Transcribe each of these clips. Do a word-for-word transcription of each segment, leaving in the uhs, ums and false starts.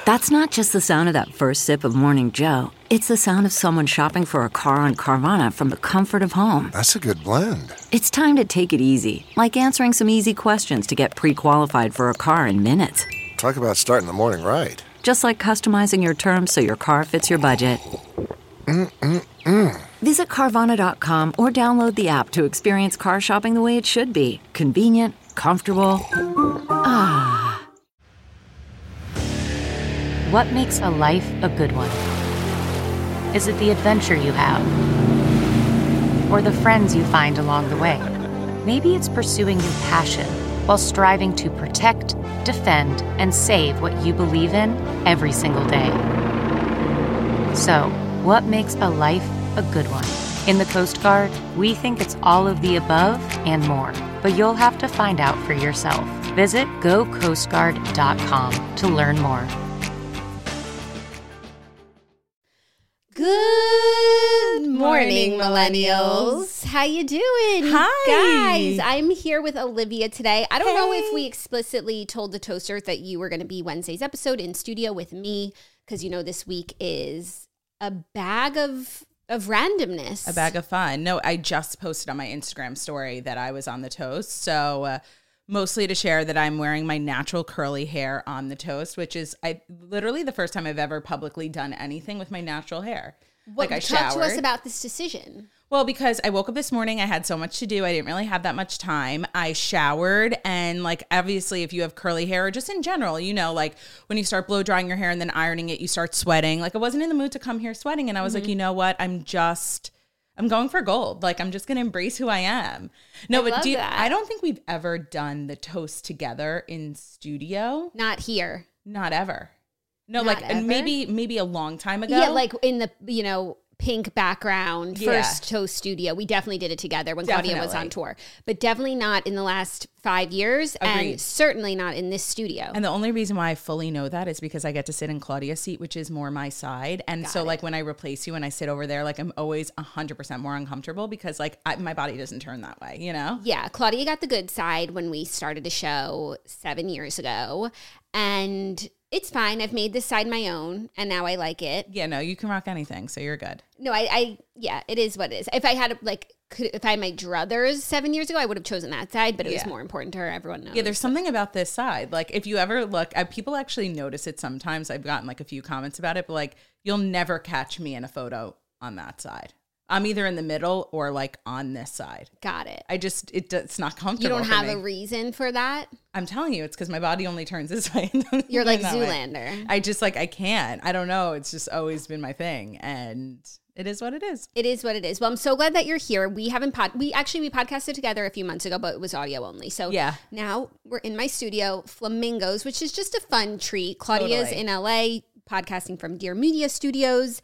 That's not just the sound of that first sip of Morning Joe. It's the sound of someone shopping for a car on Carvana from the comfort of home. That's a good blend. It's time to take it easy, like answering some easy questions to get pre-qualified for a car in minutes. Talk about starting the morning right. Just like customizing your terms so your car fits your budget. Mm-mm-mm. Visit Carvana dot com or download the app to experience car shopping the way it should be. Convenient, comfortable. Ah. What makes a life a good one? Is it the adventure you have? Or the friends you find along the way? Maybe it's pursuing your passion while striving to protect, defend, and save what you believe in every single day. So, what makes a life a good one? In the Coast Guard, we think it's all of the above and more, but you'll have to find out for yourself. Visit go coast guard dot com to learn more. Good morning, millennials. How you doing? Hi. Guys, I'm here with Olivia today. I don't Hey. know if we explicitly told the Toasters that you were going to be Wednesday's episode in studio with me, because you know this week is a bag of of randomness. A bag of fun. No, I just posted on my Instagram story that I was on the toast. So uh, mostly to share that I'm wearing my natural curly hair on the toast, which is I literally the first time I've ever publicly done anything with my natural hair. What, like I talk showered. to us about this decision. Well, because I woke up this morning, I had so much to do. I didn't really have that much time. I showered, and like obviously if you have curly hair or just in general, you know, like when you start blow drying your hair and then ironing it, you start sweating. Like I wasn't in the mood to come here sweating, and I was mm-hmm. like, you know what? I'm just I'm going for gold. Like I'm just going to embrace who I am. No, I but do you, that. I don't think we've ever done the toast together in studio. Not here. Not ever. No, Not like ever? and maybe maybe a long time ago. Yeah, like in the, you know, pink background, Yeah. first Toast studio. We definitely did it together when Claudia was on Definitely. tour, but definitely not in the last five years and Agreed. certainly not in this studio. And the only reason why I fully know that is because I get to sit in Claudia's seat, which is more my side. And Got so it. like when I replace you and I sit over there, like I'm always one hundred percent more uncomfortable because like I, my body doesn't turn that way, you know? Yeah, Claudia got the good side when we started the show seven years ago. And it's fine. I've made this side my own and now I like it. Yeah, no, you can rock anything, so you're good. No, I, I yeah, it is what it is. If I had like, could, if I had my druthers seven years ago, I would have chosen that side, but it was Yeah. more important to her. Everyone knows. Yeah, there's something about this side. Like if you ever look, I, people actually notice it sometimes. I've gotten like a few comments about it, but like you'll never catch me in a photo on that side. I'm either in the middle or like on this side. Got it. I just, it, it's not You comfortable don't for have me. a reason for that? I'm telling you, it's because my body only turns this way. You're like That way. Zoolander. I just like, I can't. I don't know. It's just always been my thing. And it is what it is. It is what it is. Well, I'm so glad that you're here. We haven't pod. We actually we podcasted together a few months ago, but it was audio only. So Yeah. now we're in my studio, Flamingos, which is just a fun treat. Claudia's Totally. in L A, podcasting from Dear Media Studios,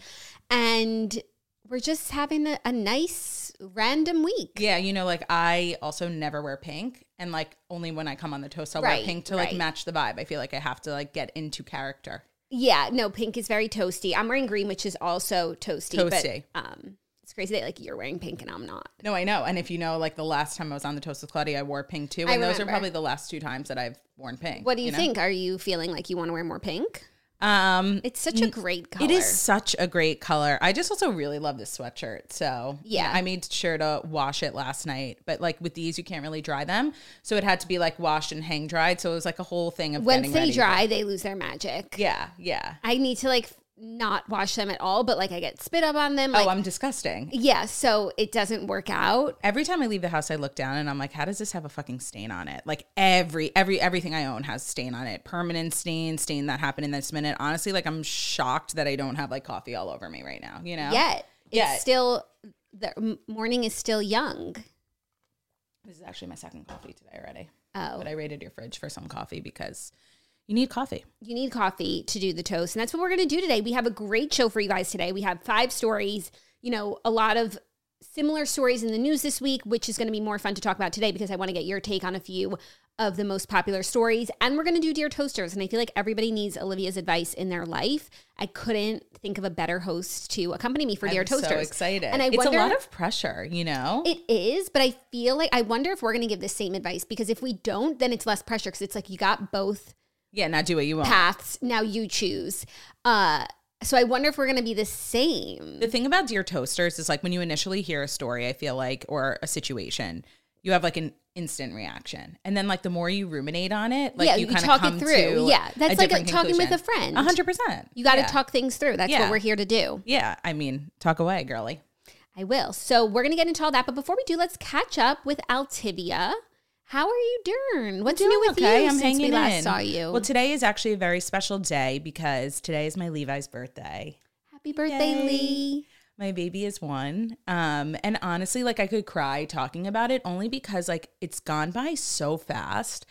and we're just having a, a nice random week. Yeah. You know, like I also never wear pink. And like only when I come on the toast, I'll wear Right, pink to like right. match the vibe. I feel like I have to like get into character. Yeah, no, pink is very toasty. I'm wearing green, which is also toasty. Toasty. But um, it's crazy that like you're wearing pink and I'm not. No, I know. And if you know, like the last time I was on the toast with Claudia, I wore pink too. And I those are remember. probably the last two times that I've worn pink. What do you, know? think? Are you feeling like you want to wear more pink? Um, It's such a great color. It is such a great color. I just also really love this sweatshirt. So Yeah. I made sure to wash it last night. But like with these, you can't really dry them. So it had to be like washed and hang dried. So it was like a whole thing of Once getting they ready. dry, they lose their magic. Yeah, yeah. I need to like not wash them at all, but like I get spit up on them. Like, oh, I'm disgusting. yeah, so it doesn't work out. Every time I leave the house, I look down and I'm like, how does this have a fucking stain on it? Like every, every, everything I own has stain on it. Permanent stain, stain that happened in this minute. Honestly, like I'm shocked that I don't have like coffee all over me right now, you know? Yet it's Yeah. still the m- morning is still young. This is actually my second coffee today already. Oh, But I raided your fridge for some coffee because you need coffee. you need coffee to do the toast, and that's what we're going to do today. We have a great show for you guys today. We have five stories. You know, a lot of similar stories in the news this week, which is going to be more fun to talk about today because I want to get your take on a few of the most popular stories. And we're going to do Dear Toasters. And I feel like everybody needs Olivia's advice in their life. I couldn't think of a better host to accompany me for Dear I'm Toasters. so excited. And I it's wonder, a lot of pressure, you know? It is, but I feel like I wonder if we're going to give the same advice, because if we don't, then it's less pressure, because it's like you got both Yeah, not do what you want. paths. Now you choose. Uh, so I wonder if we're going to be the same. The thing about Dear Toasters is like when you initially hear a story, I feel like, or a situation, you have like an instant reaction. And then like the more you ruminate on it, like yeah, you, you kind of talk come it through. to Yeah, that's a like a, different talking with a conclusion. friend. A hundred percent. You got to Yeah. talk things through. That's Yeah. what we're here to do. Yeah, I mean, talk away, girly. I will. So we're going to get into all that. But before we do, let's catch up with Altivia. How are you doing? What's Doing new with okay. you I'm since hanging we last in. saw you? Well, today is actually a very special day because today is my Levi's birthday. Happy birthday, Yay. Lee. My baby is one. Um, and honestly, like I could cry talking about it only because like it's gone by so fast.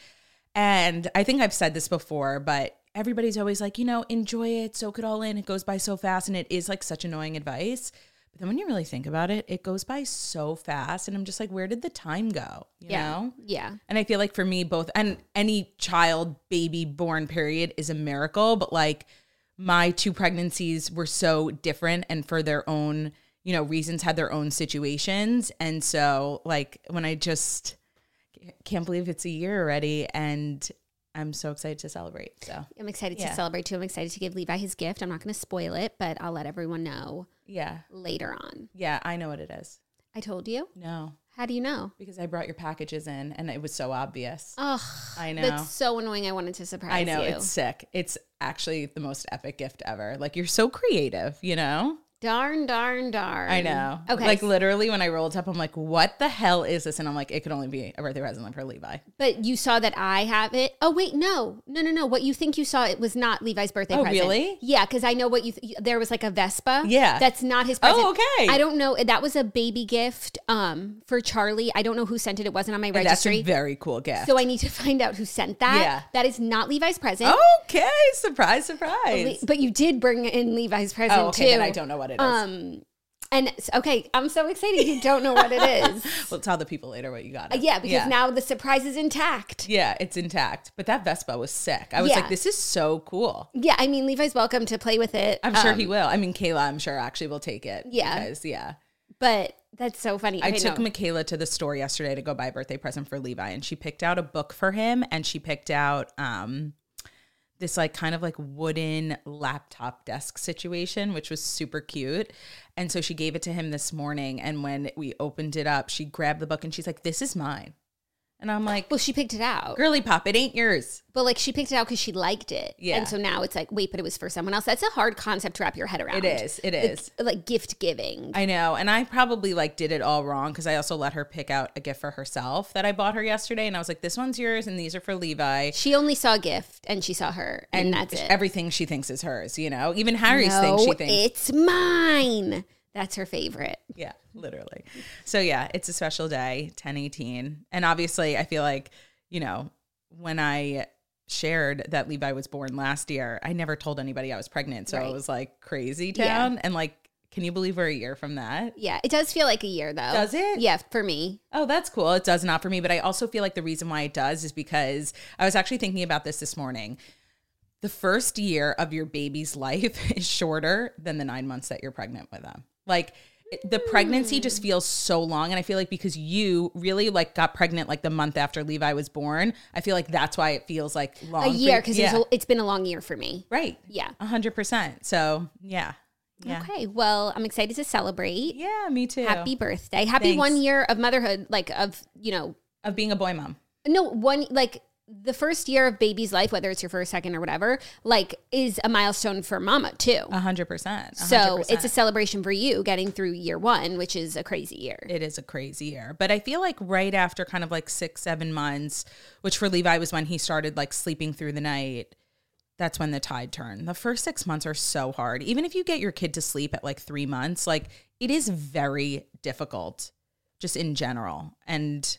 And I think I've said this before, but everybody's always like, you know, enjoy it, soak it all in. It goes by so fast. And it is like such annoying advice. But then when you really think about it, it goes by so fast. And I'm just like, where did the time go? You Yeah. know? Yeah. And I feel like for me, both, and any child, baby born period is a miracle. But like my two pregnancies were so different and for their own, you know, reasons, had their own situations. And so like when I just can't believe it's a year already and I'm so excited to celebrate. So I'm excited Yeah. to celebrate too. I'm excited to give Levi his gift. I'm not going to spoil it, but I'll let everyone know yeah, later on. yeah, I know what it is. I told you. No, How do you know? because I brought your packages in and it was so obvious. Oh, I know. that's so annoying. I wanted to surprise I know, you. it's sick. It's actually the most epic gift ever. Like you're so creative, you know? Darn, darn, darn. I know. Okay. Like literally when I rolled up, I'm like, what the hell is this? And I'm like, it could only be a birthday present for Levi. But you saw that I have it. Oh, wait, no. No, no, no. What you think you saw, it was not Levi's birthday Oh, present. really? Yeah, because I know what you, th- there was like a Vespa. Yeah. That's not his present. Oh, okay. I don't know. That was a baby gift um, for Charlie. I don't know who sent it. It wasn't on my And that's registry. a very cool gift. So I need to find out who sent that. Yeah. That is not Levi's present. okay. Surprise, surprise. Le- But you did bring in Levi's present oh, okay. too. Then I don't know what it is. Um, and okay, I'm so excited you don't know what it is. we'll tell the people later what you got. Uh, yeah, because now the surprise is intact. Yeah, it's intact. But that Vespa was sick. I was Yeah. like, this is so cool. Yeah, I mean, Levi's welcome to play with it. I'm sure um, he will. I mean, Kayla, I'm sure actually will take it. Yeah. Because, yeah. But that's so funny. I Okay, took no. Michaela to the store yesterday to go buy a birthday present for Levi, and she picked out a book for him, and she picked out um, this like kind of like wooden laptop desk situation, which was super cute. And so she gave it to him this morning, and when we opened it up, she grabbed the book and she's like, "This is mine." And I'm like, Well, she picked it out. "Girly pop, it ain't yours." But like she picked it out because she liked it. Yeah. And so now it's like, wait, but it was for someone else. That's a hard concept to wrap your head around. It is. It is. Like, like gift giving. I know. And I probably like did it all wrong because I also let her pick out a gift for herself that I bought her yesterday. And I was like, this one's yours and these are for Levi. She only saw a gift and she saw her. And, that's it. Everything she thinks is hers, you know? Even Harry's no, thing she thinks. it's mine. That's her favorite. Yeah, literally. So yeah, it's a special day, ten eighteen. And obviously I feel like, you know, when I shared that Levi was born last year, I never told anybody I was pregnant. So Right. it was like crazy Yeah. town. And like, can you believe we're a year from that? Yeah, it does feel like a year though. Does it? Yeah, for me. Oh, that's cool. It does not for me. But I also feel like the reason why it does is because I was actually thinking about this this morning. The first year of your baby's life is shorter than the nine months that you're pregnant with them. Like the pregnancy just feels so long. And I feel like because you really like got pregnant like the month after Levi was born, I feel like that's why it feels like long. A year because yeah. it's, it's been a long year for me. Right. Yeah. A hundred percent. So yeah. Yeah. Okay. Well, I'm excited to celebrate. Yeah, me too. Happy birthday. Happy Thanks. one year of motherhood, like of, you know, Of being a boy mom. no, one, like the first year of baby's life, whether it's your first, second, or whatever, like is a milestone for mama too. A hundred percent. A So hundred it's a percent. celebration for you getting through year one, which is a crazy year. It is a crazy year. But I feel like right after kind of like six, seven months, which for Levi was when he started like sleeping through the night, that's when the tide turned. The first six months are so hard. Even if you get your kid to sleep at like three months, like it is very difficult just in general. And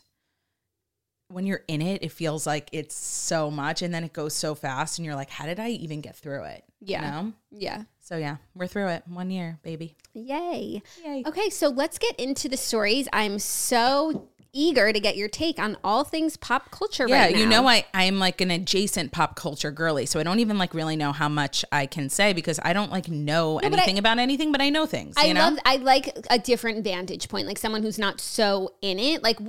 when you're in it, it feels like it's so much and then it goes so fast and you're like, how did I even get through it? Yeah. You know? Yeah. So yeah, we're through it. One year, baby. Yay. Yay. Okay, so let's get into the stories. I'm so eager to get your take on all things pop culture Yeah, right now. you know, I, I'm like an adjacent pop culture girly, so I don't even like really know how much I can say because I don't like know but anything I- about anything, but I know things, I you know? love I like a different vantage point, like someone who's not so in it. Like what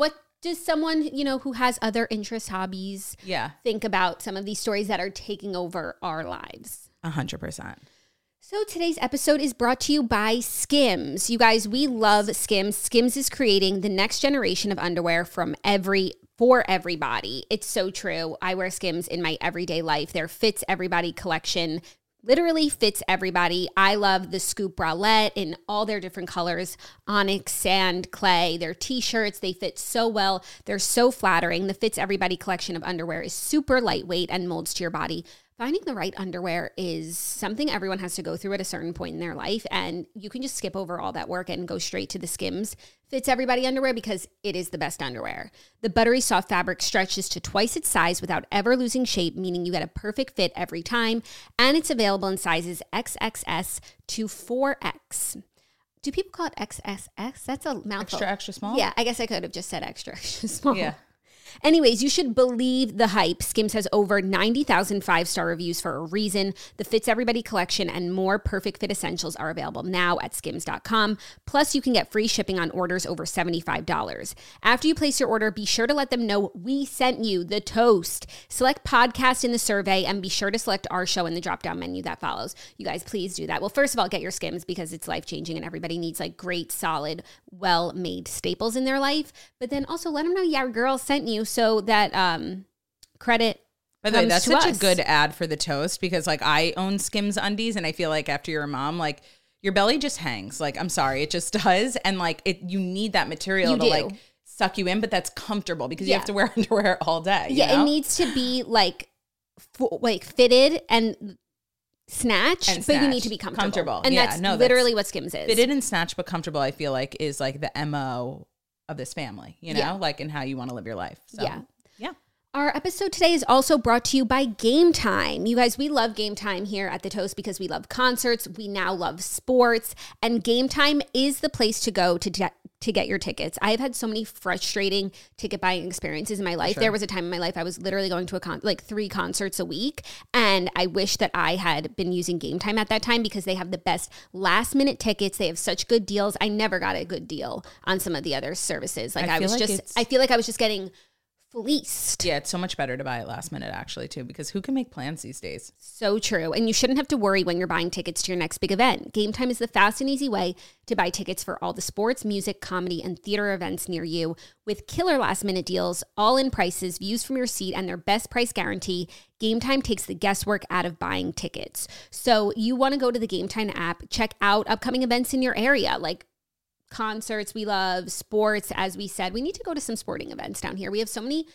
does someone, you know, who has other interests, hobbies, Yeah. think about some of these stories that are taking over our lives? A hundred percent. So today's episode is brought to you by Skims. You guys, we love Skims. Skims is creating the next generation of underwear from every for everybody. It's so true. I wear Skims in my everyday life. Their Fits Everybody collection literally fits everybody. I love the Scoop bralette in all their different colors, onyx, sand, clay. Their t-shirts, they fit so well. They're so flattering. The Fits Everybody collection of underwear is super lightweight and molds to your body. Finding the right underwear is something everyone has to go through at a certain point in their life, and you can just skip over all that work and go straight to the Skims Fits Everybody underwear because it is the best underwear. The buttery soft fabric stretches to twice its size without ever losing shape, meaning you get a perfect fit every time, and it's available in sizes X X S to four X. Do people call it X S X? That's a mouthful. Extra, extra small? Yeah, I guess I could have just said extra, extra small. Yeah. Anyways, you should believe the hype. Skims has over ninety thousand five-star reviews for a reason. The Fits Everybody collection and more perfect fit essentials are available now at skims dot com. Plus, you can get free shipping on orders over seventy-five dollars. After you place your order, be sure to let them know we sent you the toast. Select podcast in the survey and be sure to select our show in the drop-down menu that follows. You guys, please do that. Well, first of all, get your Skims because it's life-changing and everybody needs like great, solid, well-made staples in their life. But then also let them know your girl sent you so that um, credit By the way, comes that's to such us. a good ad for the toast because like I own Skims undies and I feel like after you're a mom, like your belly just hangs. Like, I'm sorry, it just does. And like it, you need that material You to do. like suck you in, but that's comfortable because Yeah. you have to wear underwear all day. you Yeah, know? it needs to be like f- like fitted and snatched, And but you need snatched. to be comfortable. Comfortable. And Yeah, that's no, that's- literally what Skims is. Fitted and snatched but comfortable, I feel like is like the M O of this family, you know, Yeah. like in how you want to live your life. So, Yeah. Yeah. Our episode today is also brought to you by Game Time. You guys, we love Game Time here at The Toast because we love concerts. We now love sports. And Game Time is the place to go to, de- to get your tickets. I have had so many frustrating ticket buying experiences in my life. Sure. There was a time in my life I was literally going to a con- like three concerts a week. And I wish that I had been using Game Time at that time because they have the best last minute tickets. They have such good deals. I never got a good deal on some of the other services. Like I I, feel was like just, it's- I feel like I was just getting fleeced. Yeah, it's so much better to buy it last minute actually too, because who can make plans these days? So true. And you shouldn't have to worry when you're buying tickets to your next big event. Game Time is the fast and easy way to buy tickets for all the sports, music, comedy, and theater events near you. With killer last minute deals, all in prices, views from your seat, and their best price guarantee, Game Time takes the guesswork out of buying tickets. So you want to go to the Game Time app, check out upcoming events in your area, like concerts we love, sports, as we said. We need to go to some sporting events down here. We have so many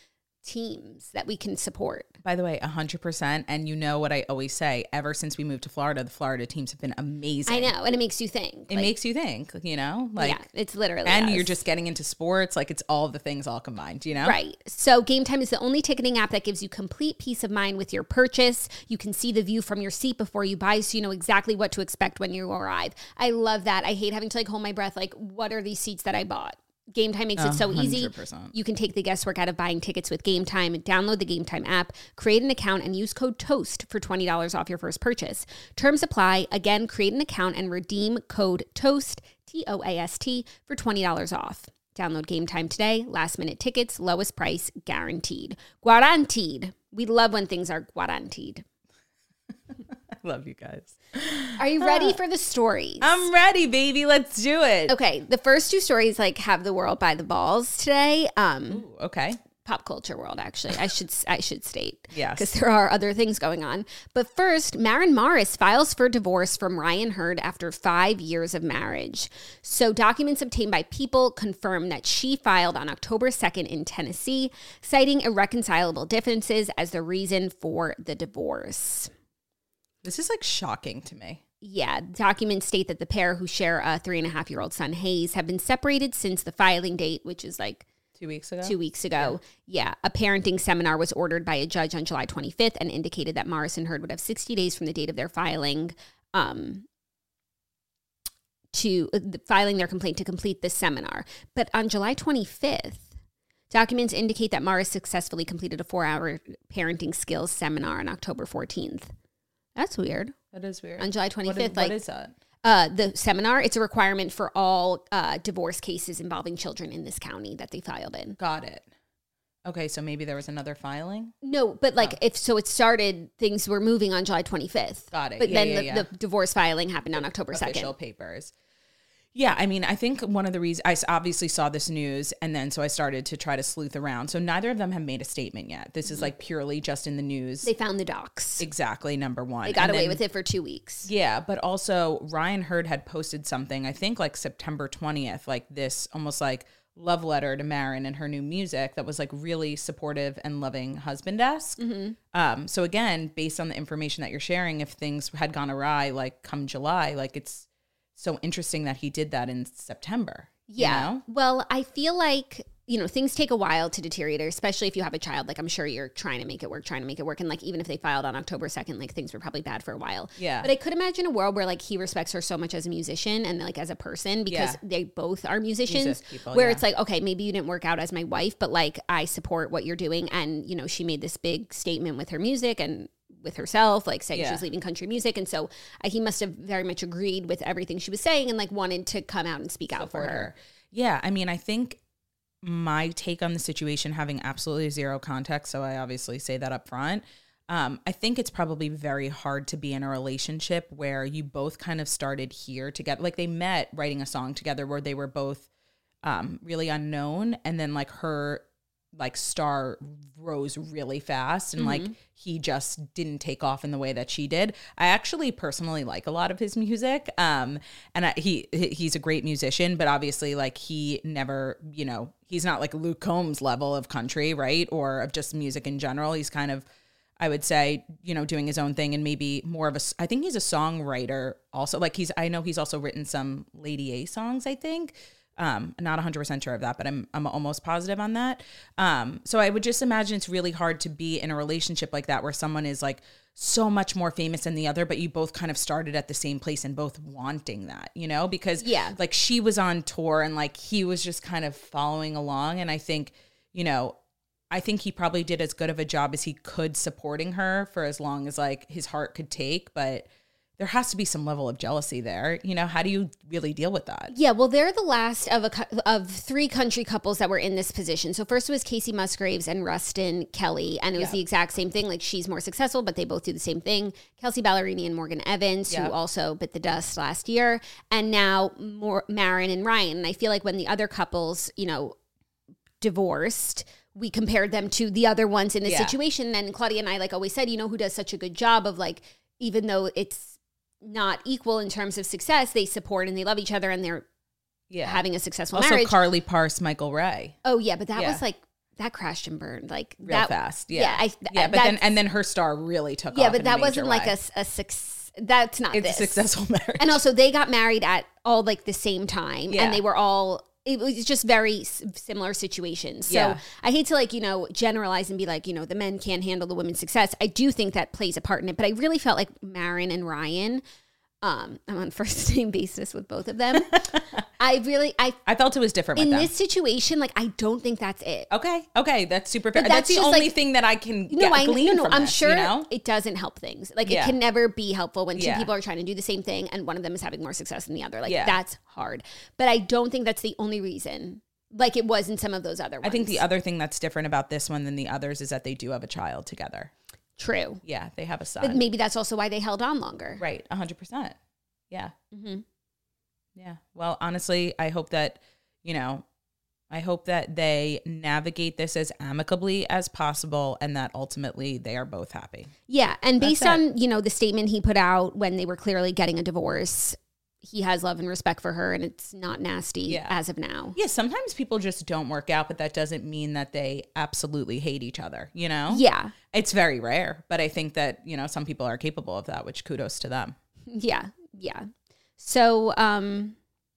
teams that we can support. By the way, one hundred percent. And you know what I always say, ever since we moved to Florida, the Florida teams have been amazing. I know, and it makes you think. It like, makes you think, you know, like, yeah, it's literally and us. you're just getting into sports. Like it's all the things all combined, you know? Right. So Game Time is the only ticketing app that gives you complete peace of mind with your purchase. You can see the view from your seat before you buy, so you know exactly what to expect when you arrive. I love that. I hate having to like hold my breath. Like, what are these seats that I bought? Game Time makes it so easy. one hundred percent. You can take the guesswork out of buying tickets with Game Time. Download the Game Time app, create an account, and use code TOAST for twenty dollars off your first purchase. Terms apply. Again, create an account and redeem code TOAST, T O A S T, for twenty dollars off. Download Game Time today. Last minute tickets, lowest price guaranteed. Guaranteed. We love when things are guaranteed. I love you guys. Are you ready for the stories? I'm ready, baby. Let's do it. Okay, the first two stories like have the world by the balls today. Um, Ooh, okay. pop culture world, actually. I should I should state. Yes. Because there are other things going on. But first, Maren Morris files for divorce from Ryan Hurd after five years of marriage. So documents obtained by People confirm that she filed on October second in Tennessee, citing irreconcilable differences as the reason for the divorce. This is like shocking to me. Yeah, documents state that the pair, who share a three and a half year old son, Hayes, have been separated since the filing date, which is like Two weeks ago? two weeks ago. Yeah. A parenting seminar was ordered by a judge on July twenty-fifth and indicated that Morris and Hurd would have sixty days from the date of their filing um, to uh, filing their complaint to complete the seminar. But on July twenty-fifth, documents indicate that Morris successfully completed a four-hour parenting skills seminar on October fourteenth. That's weird. That is weird. On July What is, twenty-fifth, what like is that? Uh, the seminar, it's a requirement for all uh, divorce cases involving children in this county that they filed in. Got it. Okay, so maybe there was another filing? No, but like Oh. if so it started, things were moving on July twenty-fifth. Got it. But Yeah, then yeah, the, yeah. the divorce filing happened on October second. Official papers. Yeah, I mean, I think one of the reasons I s- obviously saw this news, and then so I started to try to sleuth around. So neither of them have made a statement yet. This is like purely just in the news. They found the docs. Exactly, number one. They got And away then- with it for two weeks. Yeah, but also Ryan Hurd had posted something, I think like September twentieth, like this almost like love letter to Marin and her new music that was like really supportive and loving husband-esque. Mm-hmm. Um, so again, based on the information that you're sharing, if things had gone awry, like come July, like it's so interesting that he did that in September. you Yeah. know? Well, I feel like, you know, things take a while to deteriorate, especially if you have a child. Like, I'm sure you're trying to make it work, trying to make it work. And like, even if they filed on October second, like things were probably bad for a while. Yeah. But I could imagine a world where like he respects her so much as a musician and like as a person because Yeah. they both are musicians. Music people, where yeah. it's like, okay, maybe you didn't work out as my wife, but like I support what you're doing. And, you know, she made this big statement with her music and with herself, like saying Yeah. she's leaving country music. And so uh, he must have very much agreed with everything she was saying and like wanted to come out and speak out for Support her. Yeah, I mean, I think my take on the situation, having absolutely zero context, so I obviously say that up front. Um, I think it's probably very hard to be in a relationship where you both kind of started here together. Like they met writing a song together where they were both um, really unknown, and then like her like star rose really fast, and like he just didn't take off in the way that she did. I actually personally like a lot of his music, um, and I, he he- he's a great musician, but obviously like he never, you know, he's not like Luke Combs level of country, right, or of just music in general. He's kind of, I would say, you know, doing his own thing and maybe more of a, I think he's a songwriter also. Like he's, I know he's also written some Lady A songs, I think. Um, not one hundred percent sure of that, but I'm I'm almost positive on that. Um, so I would just imagine it's really hard to be in a relationship like that where someone is like so much more famous than the other, but you both kind of started at the same place and both wanting that, you know, because Yeah. like she was on tour and like he was just kind of following along. And I think, you know, I think he probably did as good of a job as he could supporting her for as long as like his heart could take, but there has to be some level of jealousy there. You know, how do you really deal with that? Yeah, well, they're the last of a cou- of three country couples that were in this position. So first it was Casey Musgraves and Rustin Kelly, and it was Yeah. the exact same thing. Like she's more successful, but they both do the same thing. Kelsey Ballerini and Morgan Evans, Yep. who also bit the dust last year, and now more Marin and Ryan. And I feel like when the other couples, you know, divorced, we compared them to the other ones in this Yeah. situation. And Claudia and I like always said, you know, who does such a good job of like, even though it's not equal in terms of success, they support and they love each other and they're Yeah. having a successful Also marriage. Carly Parse, Michael Ray. oh yeah, but that Yeah. was like that crashed and burned like Real that fast. Yeah. Yeah, I, yeah, but then that's- and then her star really took yeah, off. but in that a major wasn't like way. a, s- a six. That's not It's this a successful marriage. And also, they got married at all like the same time, Yeah. and they were all. It was just very s- similar situations. So Yeah. I hate to like you know generalize and be like you know the men can't handle the women's success. I do think that plays a part in it, but I really felt like Marin and Ryan. Um, I'm on first name basis with both of them. I really, I I felt it was different in with them. this situation, like I don't think that's it. Okay. Okay. That's super fair. But That's, that's the just, only like- thing that I can No, get, I glean no, no, from I'm this, sure you know? it doesn't help things. Like Yeah. it can never be helpful when two Yeah. people are trying to do the same thing and one of them is having more success than the other. Like Yeah. that's hard. But I don't think that's the only reason. Like it was in some of those other ones. I think the other thing that's different about this one than the others is that they do have a child together. True. Yeah, they have a son. But maybe that's also why they held on longer. Right, one hundred percent. Yeah. Mm-hmm. Yeah. Well, honestly, I hope that, you know, I hope that they navigate this as amicably as possible and that ultimately they are both happy. Yeah, and That's based it. on, you know, the statement he put out when they were clearly getting a divorce, he has love and respect for her and it's not nasty Yeah. as of now. Yeah, sometimes people just don't work out, but that doesn't mean that they absolutely hate each other, you know? Yeah. It's very rare, but I think that, you know, some people are capable of that, which kudos to them. Yeah. Yeah. So, um,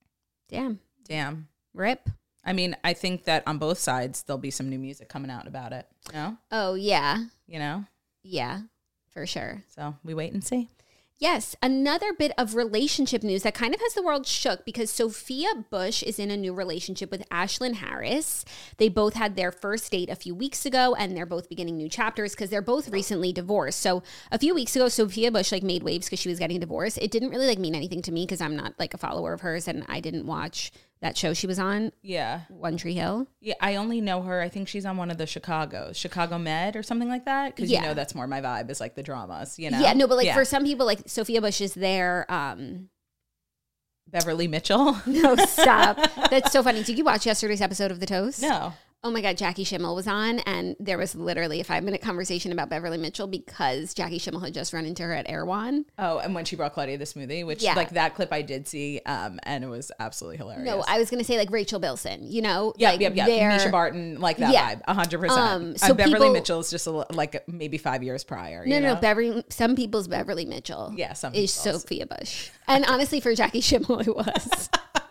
damn. Damn. Rip. I mean, I think that on both sides, there'll be some new music coming out about it, you know? Oh, yeah. You know? Yeah, for sure. So we wait and see. Yes, another bit of relationship news that kind of has the world shook because Sophia Bush is in a new relationship with Ashlyn Harris. They both had their first date a few weeks ago, and they're both beginning new chapters because they're both recently divorced. So a few weeks ago, Sophia Bush like made waves because she was getting divorced. It didn't really like mean anything to me because I'm not like a follower of hers, and I didn't watch that show she was on. Yeah. One Tree Hill. Yeah, I only know her. I think she's on one of the Chicago's, Chicago Med or something like that. Because Yeah. you know that's more my vibe is like the dramas, you know? Yeah, no, but like Yeah. for some people, like Sophia Bush is there. Um, Beverly Mitchell. no, stop. That's so funny. Did you watch yesterday's episode of The Toast? No. Oh my God, Jackie Schimmel was on, and there was literally a five minute conversation about Beverly Mitchell because Jackie Schimmel had just run into her at Erewhon. Oh, and when she brought Claudia the smoothie, which Yeah. like that clip I did see, um, and it was absolutely hilarious. No, I was going to say like Rachel Bilson, you know? Yeah, like yeah, yeah. they're- Misha Barton, like that Yeah. vibe, a hundred percent. Um, Uh, so Beverly people- Mitchell is just a, li- like maybe five years prior. No, you no, know? no, Beverly, some people's Beverly Mitchell Yeah, some is people's. Sophia Bush. And honestly, for Jackie Schimmel, it was.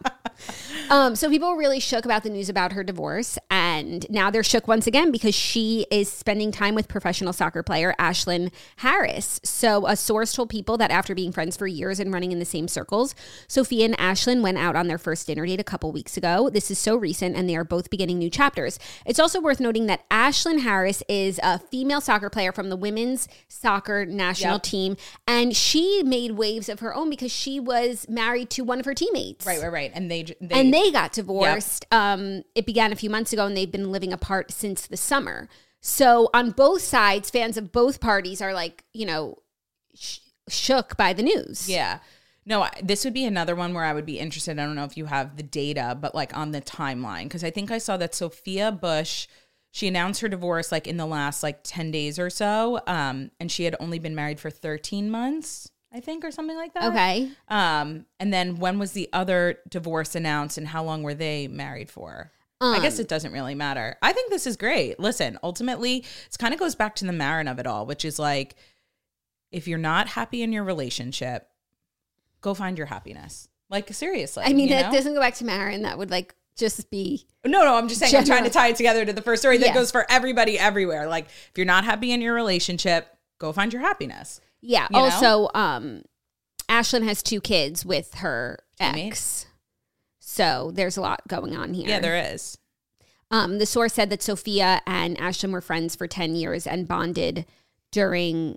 Um, so people were really shook about the news about her divorce, and now they're shook once again because she is spending time with professional soccer player Ashlyn Harris. So a source told people that after being friends for years and running in the same circles, Sophia and Ashlyn went out on their first dinner date a couple weeks ago. This is so recent, and they are both beginning new chapters. It's also worth noting that Ashlyn Harris is a female soccer player from the women's soccer national Yep. team, and she made waves of her own because she was married to one of her teammates. Right, right, right. And they, they And they got divorced. Um, it began a few months ago, and they've been living apart since the summer. So on both sides, fans of both parties are like, you know, sh- shook by the news. Yeah. No, I- this would be another one where I would be interested. I don't know if you have the data, but like on the timeline, because I think I saw that Sophia Bush, she announced her divorce like in the last like ten days or so. Um, and she had only been married for thirteen months, I think, or something like that. Okay. Um, and then when was the other divorce announced and how long were they married for? I guess Um, it doesn't really matter. I think this is great. Listen, ultimately, it kind of goes back to the Marin of it all, which is like, if you're not happy in your relationship, go find your happiness. Like, seriously. I mean, you that know? doesn't go back to Marin. That would like just be. No, no, I'm just saying, I'm trying to General. tie it together to the first story that Yeah. goes for everybody everywhere. Like, if you're not happy in your relationship, go find your happiness. Yeah. You know? Also, um, Ashlyn has two kids with her Teammate. ex. So there's a lot going on here. Yeah, there is. Um, the source said that Sophia and Ashlyn were friends for ten years and bonded during.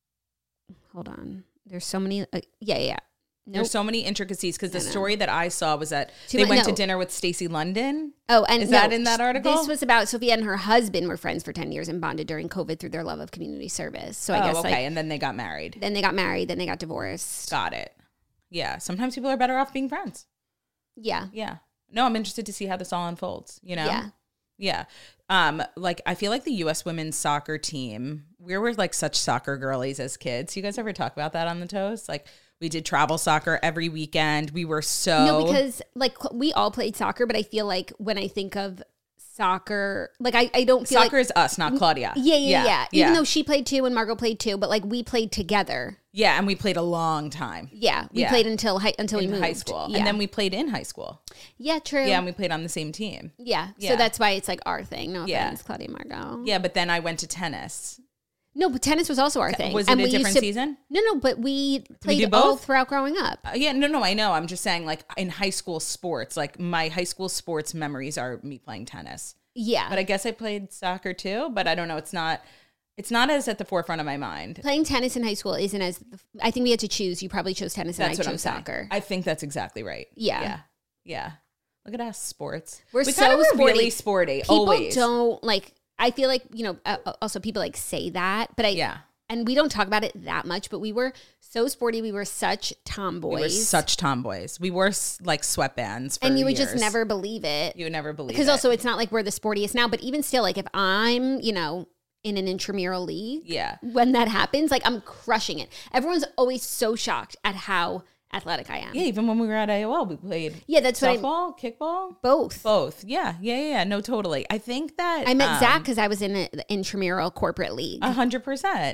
Hold on. There's so many. Uh, yeah, yeah. Nope. There's so many intricacies because the No, no. story that I saw was that Too they mu- went to no. dinner with Stacey London. Oh, and Is no, that in that article? This was about Sophia and her husband were friends for ten years and bonded during COVID through their love of community service. So I oh, guess okay. like and then they got married. then they got married, then they got divorced. Got it. Yeah. Sometimes people are better off being friends. Yeah. Yeah. No, I'm interested to see how this all unfolds, you know? Yeah. Yeah. Um, like I feel like the U S women's soccer team, we were like such soccer girlies as kids. You guys ever talk about that on the Toast? Like we did travel soccer every weekend. We were so No, because like we all played soccer, but I feel like when I think of soccer, like I, I don't feel soccer like is us, not Claudia. yeah, yeah, yeah, Even yeah. though she played too and Margot played too, but like we played together. Yeah, and we played a long time. Yeah, we Yeah. played until high, until we In moved. high school. Yeah. And then we played in high school. yeah, true. Yeah, and we played on the same team. yeah. Yeah. So that's why it's like our thing. No Yeah. offense, Claudia Margot. Yeah, but then I went to tennis. No, but tennis was also our thing. Was it And a we used different to- season? No, no, but we played do all both? throughout growing up. Uh, yeah, no, no, I know. I'm just saying, like, in high school sports, like, my high school sports memories are me playing tennis. Yeah. But I guess I played soccer too, but I don't know. It's not, it's not as at the forefront of my mind. Playing tennis in high school isn't as, I think we had to choose. You probably chose tennis and That's I what I'm chose saying. soccer. I think that's exactly right. Yeah. Yeah. Yeah. Look at us, sports. We're we so kind of were sporty. really sporty, People always. don't like, I feel like, you know, uh, also people like say that, but I, Yeah. and we don't talk about it that much, but we were so sporty. We were such tomboys. We were such tomboys. We wore s- like sweatbands for and you would years. just never believe it. You would never believe Because it. also it's not like we're the sportiest now, but even still, like if I'm, you know, in an intramural league, Yeah. when that happens, like I'm crushing it. Everyone's always so shocked at how athletic I am. Yeah, even when we were at A O L, we played Yeah, that's what I, softball, kickball, both. both. Yeah, yeah, yeah, yeah. No, totally. I think that I met um, Zach because I was in an intramural corporate league. A hundred percent.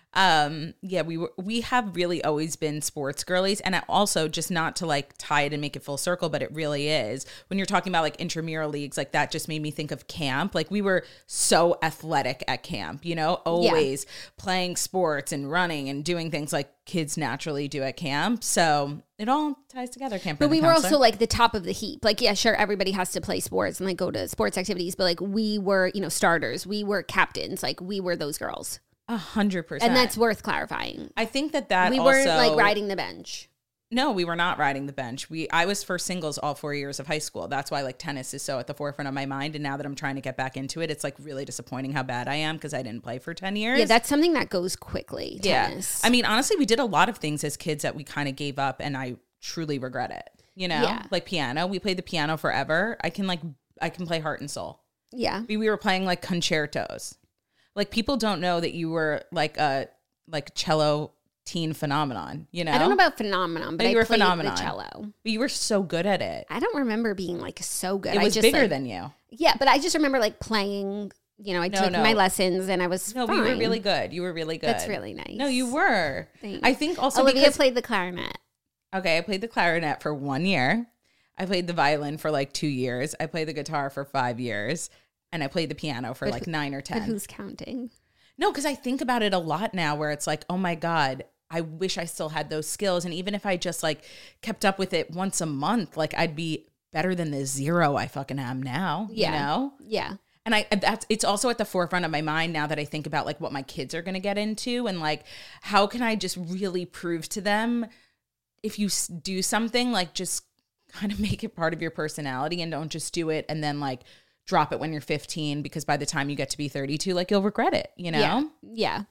Um, yeah, we were, we have really always been sports girlies. And also, just not to like tie it and make it full circle, but it really is. When you're talking about like intramural leagues, like that just made me think of camp. Like we were so athletic at camp, you know, always yeah. playing sports and running and doing things like kids naturally do at camp. So it all ties together. Camp, but we counselor. were also like the top of the heap. Like, yeah, sure, everybody has to play sports and like go to sports activities, but like we were, you know, starters. We were captains. Like we were those girls. A hundred percent. And that's worth clarifying. I think that that we also, weren't like riding the bench. No, we were not riding the bench. We I was for singles all four years of high school. That's why like tennis is so at the forefront of my mind. And now that I'm trying to get back into it, it's like really disappointing how bad I am because I didn't play for ten years. Yeah, that's something that goes quickly. Tennis. Yeah. I mean, honestly, we did a lot of things as kids that we kind of gave up and I truly regret it. You know, yeah. like piano. We played the piano forever. I can like, I can play Heart and Soul. Yeah. We, we were playing like concertos. Like people don't know that you were like a like cello teen phenomenon, you know? I don't know about phenomenon, but no, I you were played phenomenon. the cello. But you were so good at it. I don't remember being like so good. It was I just, bigger like, than you. Yeah, but I just remember like playing, you know, I No, took no. my lessons and I was No, fine. you were really good. You were really good. That's really nice. No, you were. Thanks. I think also Olivia because played the clarinet. okay, I played the clarinet for one year. I played the violin for like two years. I played the guitar for five years. And I played the piano for But like who- nine or ten. But who's counting? No, because I think about it a lot now where it's like, oh my God, I wish I still had those skills. And even if I just like kept up with it once a month, like I'd be better than the zero I fucking am now, Yeah. you know? Yeah. And I that's it's also at the forefront of my mind now that I think about like what my kids are going to get into and like how can I just really prove to them if you s- do something like just kind of make it part of your personality and don't just do it and then like drop it when you're fifteen because by the time you get to be thirty-two like you'll regret it, you know? Yeah. Yeah.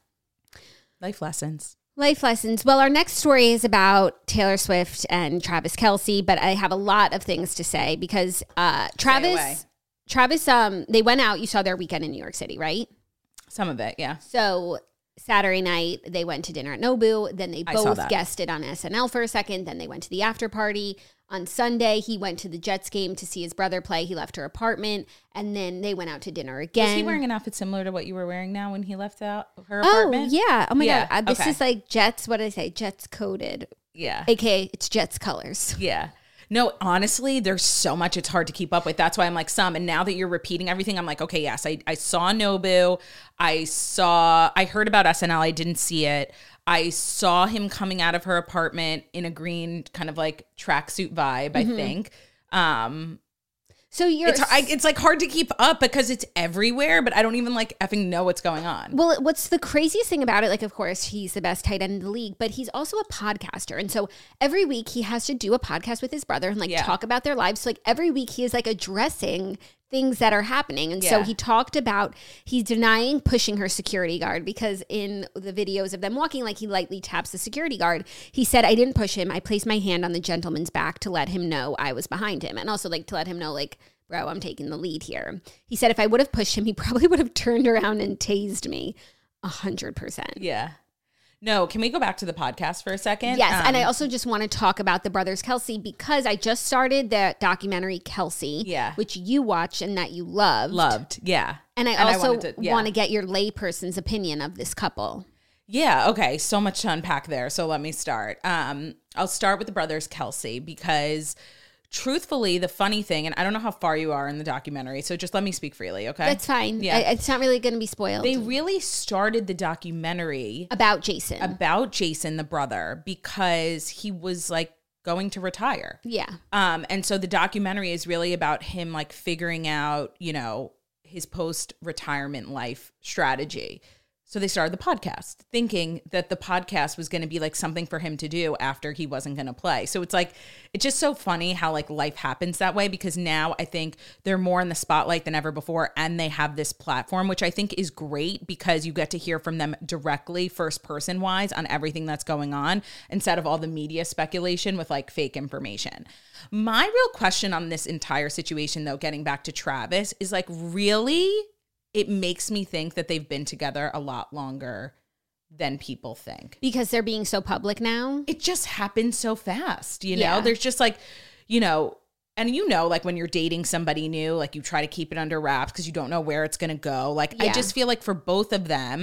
Life lessons. Life lessons. Well, our next story is about Taylor Swift and Travis Kelce, but I have a lot of things to say because uh, away. Travis, Travis, um, they went out. You saw their weekend in New York City, right? Some of it, yeah. So Saturday night they went to dinner at Nobu. Then they I saw both that. guested on S N L for a second. Then they went to the after party. On Sunday, he went to the Jets game to see his brother play. He left her apartment, and then they went out to dinner again. Was he wearing an outfit similar to what you were wearing now when he left out her Oh, apartment? yeah. Oh, my Yeah, God. Uh, this okay. is like Jets. What did I say? Jets coded. Yeah. A K A it's Jets colors. Yeah. No, honestly, there's so much it's hard to keep up with. That's why I'm like some. And now that you're repeating everything, I'm like, okay, yes, I, I saw Nobu. I saw, I heard about S N L. I didn't see it. I saw him coming out of her apartment in a green kind of like tracksuit vibe, I think. Um, So you're it's, I, it's like hard to keep up because it's everywhere, but I don't even like effing know what's going on. well, what's the craziest thing about it? Like, of course, he's the best tight end in the league, but he's also a podcaster. And so every week he has to do a podcast with his brother and like Yeah. talk about their lives. So like every week he is like addressing things that are happening. And so Yeah. he talked about, he's denying pushing her security guard because in the videos of them walking, like he lightly taps the security guard. He said, I didn't push him. I placed my hand on the gentleman's back to let him know I was behind him. And also like to let him know like, bro, I'm taking the lead here. He said, if I would have pushed him, he probably would have turned around and tased me a hundred percent. Yeah. No, can we go back to the podcast for a second? Yes. Um, and I also just want to talk about the brothers Kelce because I just started the documentary Kelce, Yeah. which you watched and that you loved. loved. Yeah. And I And I also wanted to- yeah. want to get your layperson's opinion of this couple. Yeah, okay. So much to unpack there. So let me start. Um, I'll start with the brothers Kelce because truthfully, the funny thing, and I don't know how far you are in the documentary, so just let me speak freely, okay? That's fine. Yeah. I, it's not really going to be spoiled. They really started the documentary about Jason. about Jason, the brother, because he was like going to retire. yeah. Um, and so the documentary is really about him like figuring out, you know, his post-retirement life strategy. So they started the podcast thinking that the podcast was going to be like something for him to do after he wasn't going to play. So it's like, it's just so funny how like life happens that way because now I think they're more in the spotlight than ever before. And they have this platform, which I think is great because you get to hear from them directly first person wise on everything that's going on instead of all the media speculation with like fake information. My real question on this entire situation though, getting back to Travis is like, really? It makes me think that they've been together a lot longer than people think. Because they're being so public now. It just happens so fast, you know? Yeah. There's just like, you know, and you know, like when you're dating somebody new, like you try to keep it under wraps because you don't know where it's going to go. Like, I Yeah. just feel like for both of them,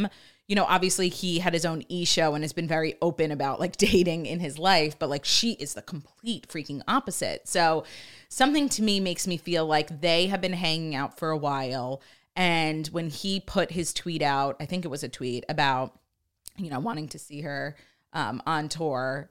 you know, obviously he had his own e-show and has been very open about like dating in his life, but like she is the complete freaking opposite. So something to me makes me feel like they have been hanging out for a while. And when he put his tweet out, I think it was a tweet about, you know, wanting to see her um, on tour,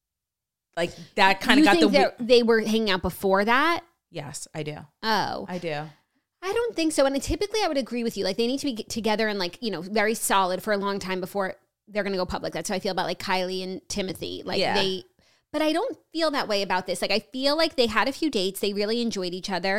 like that kind of got the. Think they were hanging out before that? Yes, I do. Oh, I do. I don't think so. And typically I would agree with you. Like they need to be together and like, you know, very solid for a long time before they're going to go public. That's how I feel about like Kylie and Timothy. Like yeah. they, but I don't feel that way about this. Like I feel like they had a few dates. They really enjoyed each other.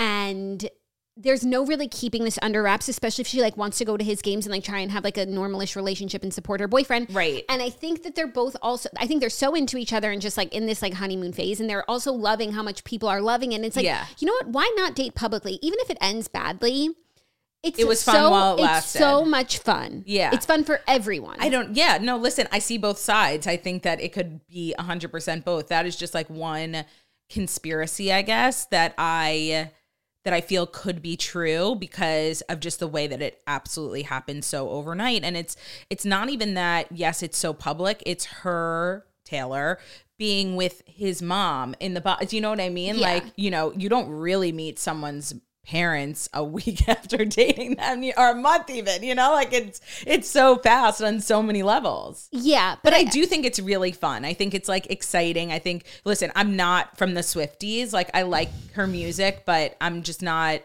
And there's no really keeping this under wraps, especially if she like wants to go to his games and like try and have like a normalish relationship and support her boyfriend. Right. And I think that they're both also, I think they're so into each other and just like in this like honeymoon phase. And they're also loving how much people are loving it. And it's like, yeah. you know what? Why not date publicly? Even if it ends badly, it's it was fun so, while it it's lasted. so much fun. Yeah. It's fun for everyone. I don't, yeah, no, listen, I see both sides. I think that it could be one hundred percent both. That is just like one conspiracy, I guess, that I... that I feel could be true because of just the way that it absolutely happened so overnight. And it's it's not even that, yes, it's so public. It's her, Taylor, being with his mom in the box. Do you know what I mean? Yeah. Like, you know, you don't really meet someone's parents a week after dating them or a month even, you know, like it's it's so fast on so many levels. Yeah. But, but I, I do think it's really fun. I think it's like exciting. I think, listen, I'm not from the Swifties. Like I like her music, but I'm just not,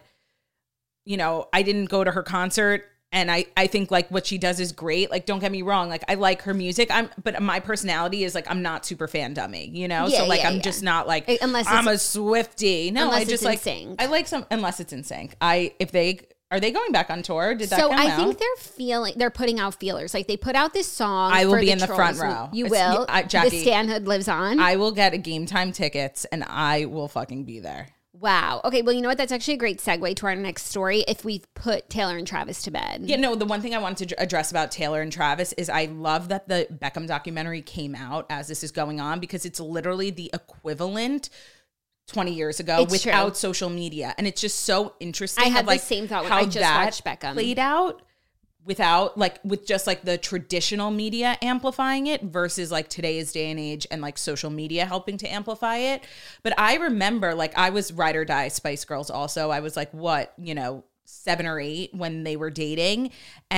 you know, I didn't go to her concert. And I, I think like what she does is great. Like, don't get me wrong. Like I like her music. I'm, but my personality is like, I'm not super fan dummy, you know? Yeah, so like, yeah, I'm yeah. just not like, unless I'm a Swiftie. No, I just like, sync. I like some, unless it's in sync. I, if they, are they going back on tour? Did that so come I out? think they're feeling, they're putting out feelers. Like they put out this song. I will for be the in the trolls. front row. You It's- will. I- Jackie, the Stanhood lives on. I will get a Game Time tickets and I will fucking be there. Wow. Okay. Well, you know what? That's actually a great segue to our next story if we've put Taylor and Travis to bed. Yeah, no, the one thing I wanted to address about Taylor and Travis is I love that the Beckham documentary came out as this is going on because it's literally the equivalent twenty years ago It's without true. social media. And it's just so interesting. I had of, like, the same thought when how I just that watched Beckham. played out without like with just like the traditional media amplifying it versus like today's day and age and like social media helping to amplify it. But I remember like I was ride or die Spice Girls also. I was like, what, you know, seven or eight when they were dating.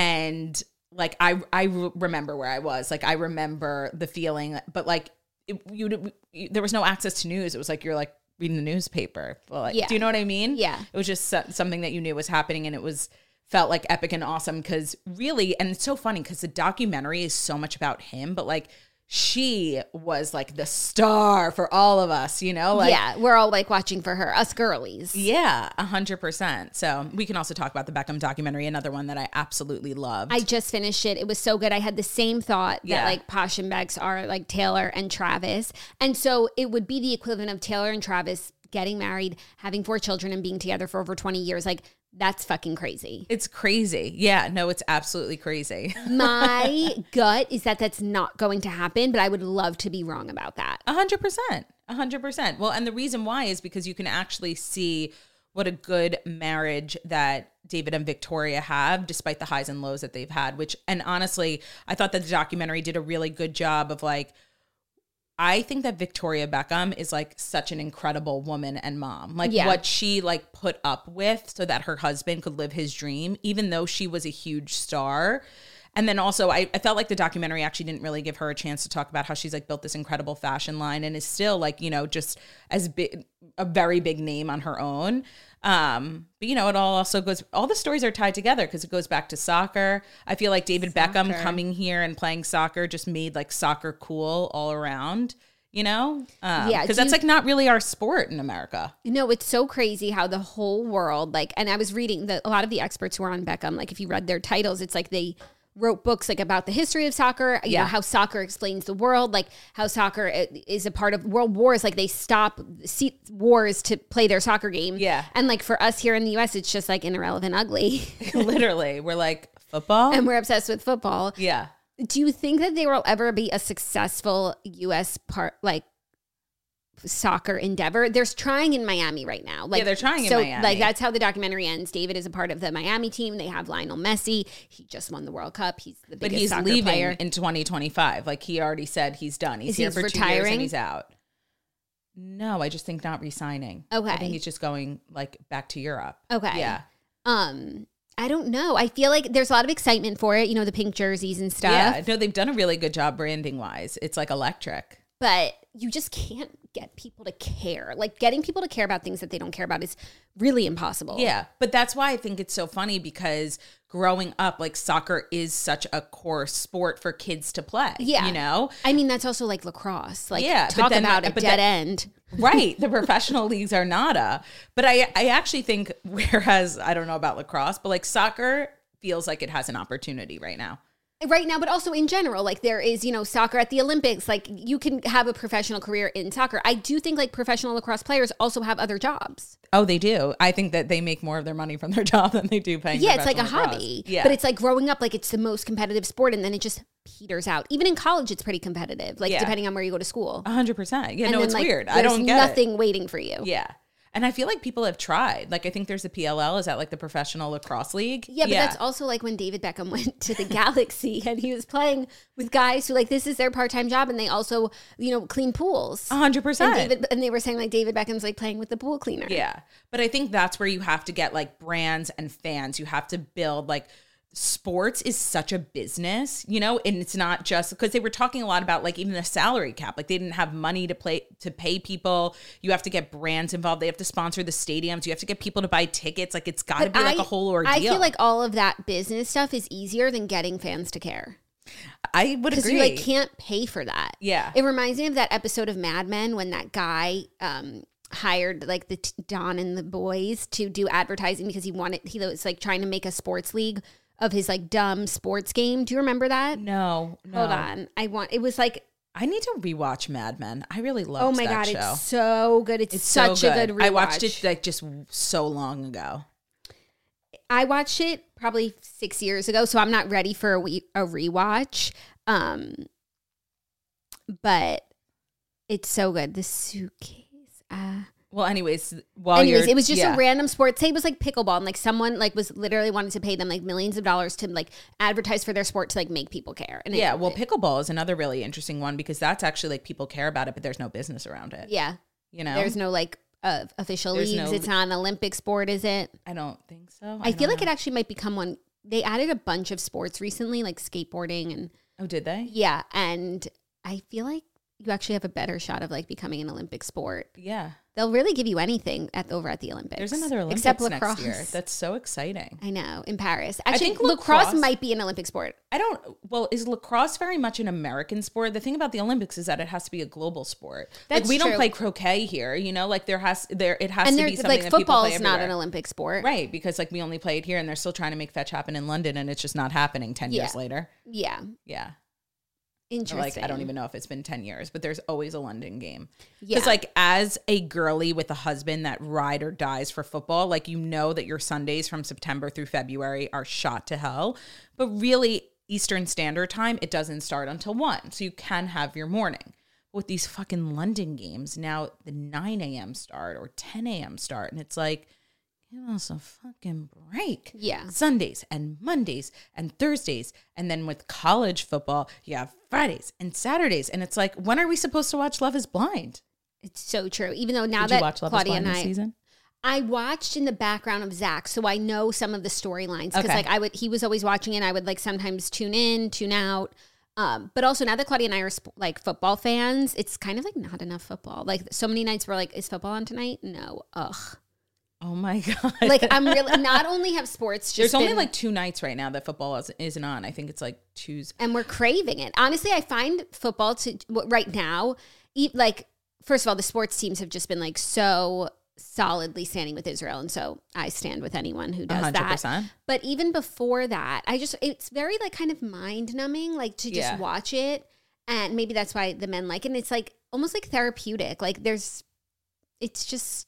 And like, I, I remember where I was. Like, I remember the feeling, but like it, you, you, there was no access to news. It was like, you're like reading the newspaper. Like, Yeah. do you know what I mean? Yeah. It was just so- something that you knew was happening and it was felt like epic and awesome because really, and it's so funny because the documentary is so much about him, but like she was like the star for all of us, you know? Like, yeah. We're all like watching for her, us girlies. yeah, a hundred percent. So we can also talk about the Beckham documentary, another one that I absolutely loved. I just finished it. It was so good. I had the same thought that Yeah. like Posh and Becks are like Taylor and Travis. And so it would be the equivalent of Taylor and Travis getting married, having four children and being together for over twenty years. Like that's fucking crazy. It's crazy. Yeah, no, it's absolutely crazy. My gut is that that's not going to happen, but I would love to be wrong about that. A hundred percent. A hundred percent. Well, and the reason why is because you can actually see what a good marriage that David and Victoria have, despite the highs and lows that they've had, which, and honestly, I thought that the documentary did a really good job of like, I think that Victoria Beckham is like such an incredible woman and mom. Like Yeah. what she like put up with so that her husband could live his dream, even though she was a huge star. And then also I, I felt like the documentary actually didn't really give her a chance to talk about how she's like built this incredible fashion line and is still like, you know, just as big, a very big name on her own. Um, but you know, it all also goes, all the stories are tied together because it goes back to soccer. I feel like David Beckham Soccer. coming here and playing soccer just made like soccer cool all around, you know? Um, Yeah, Because do that's you- like not really our sport in America. No, it's so crazy how the whole world, like, and I was reading that a lot of the experts who are on Beckham, like if you read their titles, it's like they wrote books like about the history of soccer, you Yeah. know, how soccer explains the world, like how soccer is a part of world wars, like they stop see- wars to play their soccer game. Yeah. And like for us here in the U S, it's just like an irrelevant ugly. Literally. We're like, football? And we're obsessed with football. yeah. Do you think that there will ever be a successful U S part, like soccer endeavor. They're trying in Miami right now. Like, yeah, they're trying so, in Miami. Like, that's how the documentary ends. David is a part of the Miami team. They have Lionel Messi. He just won the World Cup. He's the biggest But he's soccer leaving player. in twenty twenty-five. Like, he already said he's done. He's Is here he for two years retiring? and he's out. No, I just think not re-signing. Okay. I think he's just going, like, back to Europe. Okay. Yeah. Um, I don't know. I feel like there's a lot of excitement for it. You know, the pink jerseys and stuff. Yeah. No, they've done a really good job branding-wise. It's, like, electric. But you just can't get people to care. Like, getting people to care about things that they don't care about is really impossible. Yeah. But that's why I think it's so funny, because growing up, like, soccer is such a core sport for kids to play. Yeah. You know? I mean, that's also like lacrosse. Like, Yeah, but talk then- about a but dead that- end. Right. The professional leagues are nada. But I, I actually think, whereas I don't know about lacrosse, but like soccer feels like it has an opportunity right now. Right now, but also in general, like there is, you know, soccer at the Olympics. Like you can have a professional career in soccer. I do think like professional lacrosse players also have other jobs. Oh, they do. I think that they make more of their money from their job than they do paying. Yeah, it's like a professional lacrosse. hobby. Yeah. But it's like growing up, like it's the most competitive sport, and then it just peters out. Even in college, it's pretty competitive, like Yeah. depending on where you go to school. A hundred percent. Yeah, And no, then, it's like, weird. I there's don't get nothing it. waiting for you. Yeah. And I feel like people have tried. Like, I think there's a P L L. Is that like the Professional Lacrosse League? Yeah, but that's also like when David Beckham went to the Galaxy and he was playing with guys who like this is their part-time job, and they also, you know, clean pools. A hundred And percent. David and they were saying like David Beckham's like playing with the pool cleaner. Yeah. But I think that's where you have to get like brands and fans. You have to build like sports is such a business, you know, and it's not just because they were talking a lot about like even the salary cap. Like they didn't have money to play to pay people. You have to get brands involved. They have to sponsor the stadiums. You have to get people to buy tickets. Like it's got to But be like I- a whole ordeal. I feel like all of that business stuff is easier than getting fans to care. I would Because agree. you like can't pay for that. Yeah. It reminds me of that episode of Mad Men when that guy um, hired like the t- Don and the boys to do advertising because he wanted, he was like trying to make a sports league of his like dumb sports game. Do you remember that? no, no. Hold on. I want, it was like, I need to rewatch Mad Men. I really loved oh my that God, show. it's so good. It's, It's such so a good rewatch. I watched it like just so long ago. I watched it probably six years ago, so I'm not ready for a, we- a rewatch. Um, but it's so good. The suitcase. Uh, Well, anyways, while anyways, you're, it was just yeah. a random sport. Say it was like pickleball, and like someone like was literally wanted to pay them like millions of dollars to like advertise for their sport to like make people care. And it- Yeah, well, it- pickleball is another really interesting one because that's actually like people care about it, but there's no business around it. yeah, You know, there's no like uh, official There's leagues. no- It's not an Olympic sport, is it? I don't think so. I, feel don't like know. it actually might become one. They added a bunch of sports recently, like skateboarding and Oh, did they? yeah, and I feel like you actually have a better shot of like becoming an Olympic sport. Yeah. They'll really give you anything at over at the Olympics. There's another Olympics except lacrosse. next year. That's so exciting. I know, in Paris. Actually, think lacrosse, lacrosse- might be an Olympic sport. I don't. Well, is lacrosse very much an American sport? The thing about the Olympics is that it has to be a global sport. That's like we don't true. play croquet here. You know, like there has there it has And to they're be something like that people football play is not an everywhere. Olympic sport. Right, because like we only play it here, and they're still trying to make fetch happen in London, and it's just not happening ten years Yeah. later. Yeah. Yeah. Interesting. Like I don't even know if it's been ten years, but there's always a London game. Yeah. Because like as a girly with a husband that ride or dies for football, like you know that your Sundays from September through February are shot to hell. But really Eastern Standard Time, it doesn't start until one. So you can have your morning. But with these fucking London games, now the nine a.m. start or ten a.m. start. And it's like, give us a fucking break. Yeah. Sundays and Mondays and Thursdays. And then with college football, you have Fridays and Saturdays. And it's like, when are we supposed to watch Love is Blind? It's so true. Even though now Did that you watch Love Claudia is Blind and this I, season? I watched in the background of Zach, so I know some of the storylines because Okay. like I would, he was always watching it. I would like sometimes tune in, tune out. Um, but also now that Claudia and I are sp- like football fans, it's kind of like not enough football. Like so many nights we're like, is football on tonight? No. Ugh. Oh my God. Like I'm really not only have sports just There's only been- like two nights right now that football is, isn't on. I think it's like Tuesday. and we're craving it. Honestly, I find football to right now, e- like first of all, the sports teams have just been like so solidly standing with Israel, and so I stand with anyone who does one hundred that. percent. But even before that, I just it's very like kind of mind numbing, like to just Yeah. watch it, and maybe that's why the men like it. And it's like almost like therapeutic. Like there's, it's just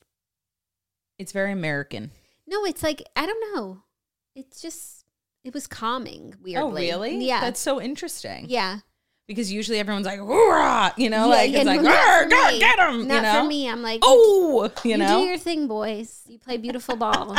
It's very American. no, it's like I don't know. It's just it was calming weirdly. Oh, really? Yeah. That's so interesting. yeah. Because usually everyone's like, hoorah, you know, Yeah, like yeah, it's no, like, not "Arr, for gar, me. get him, Not you know. for me. I'm like, Oh, you, you know. do your thing, boys. You play beautiful ball.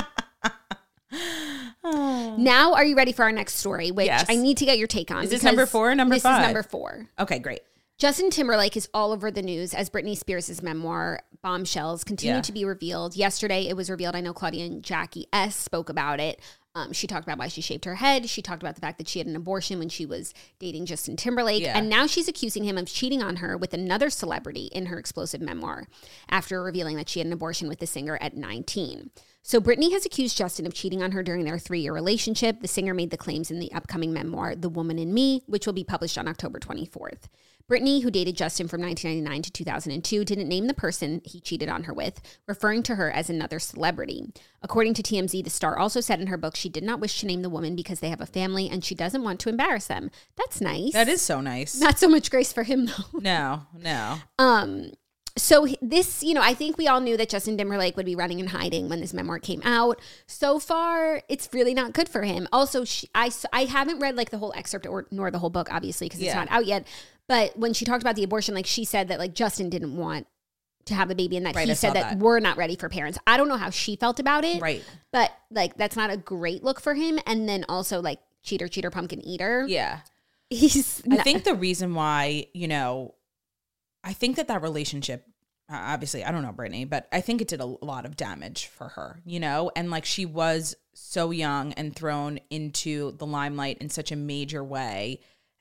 Now, are you ready for our next story, which Yes. I need to get your take on? Is this because number four or number this five? This is number four. Okay, great. Justin Timberlake is all over the news as Britney Spears' memoir, Bombshells, continue Yeah. to be revealed. Yesterday, it was revealed. I know Claudia and Jackie S. spoke about it. Um, she talked about why she shaved her head. She talked about the fact that she had an abortion when she was dating Justin Timberlake. Yeah. And now she's accusing him of cheating on her with another celebrity in her explosive memoir after revealing that she had an abortion with the singer at nineteen. So Britney has accused Justin of cheating on her during their three-year relationship. The singer made the claims in the upcoming memoir, The Woman in Me, which will be published on October twenty-fourth. Britney, who dated Justin from nineteen ninety-nine to two thousand two, didn't name the person he cheated on her with, referring to her as another celebrity. According to T M Z, the star also said in her book she did not wish to name the woman because they have a family and she doesn't want to embarrass them. That's nice. That is so nice. Not so much grace for him, though. No, no. Um, so this, you know, I think we all knew that Justin Timberlake would be running and hiding when this memoir came out. So far, it's really not good for him. Also, she, I, I haven't read like the whole excerpt or nor the whole book, obviously, because it's Yeah. not out yet. But when she talked about the abortion, like she said that like Justin didn't want to have the baby and that Right, he I said saw that, that. we're not ready for parents. I don't know how she felt about it. Right. But like, that's not a great look for him. And then also like cheater, cheater, pumpkin eater. Yeah. He's I not- think the reason why, you know, I think that that relationship, uh, obviously, I don't know Britney, but I think it did a lot of damage for her, you know? And like she was so young and thrown into the limelight in such a major way.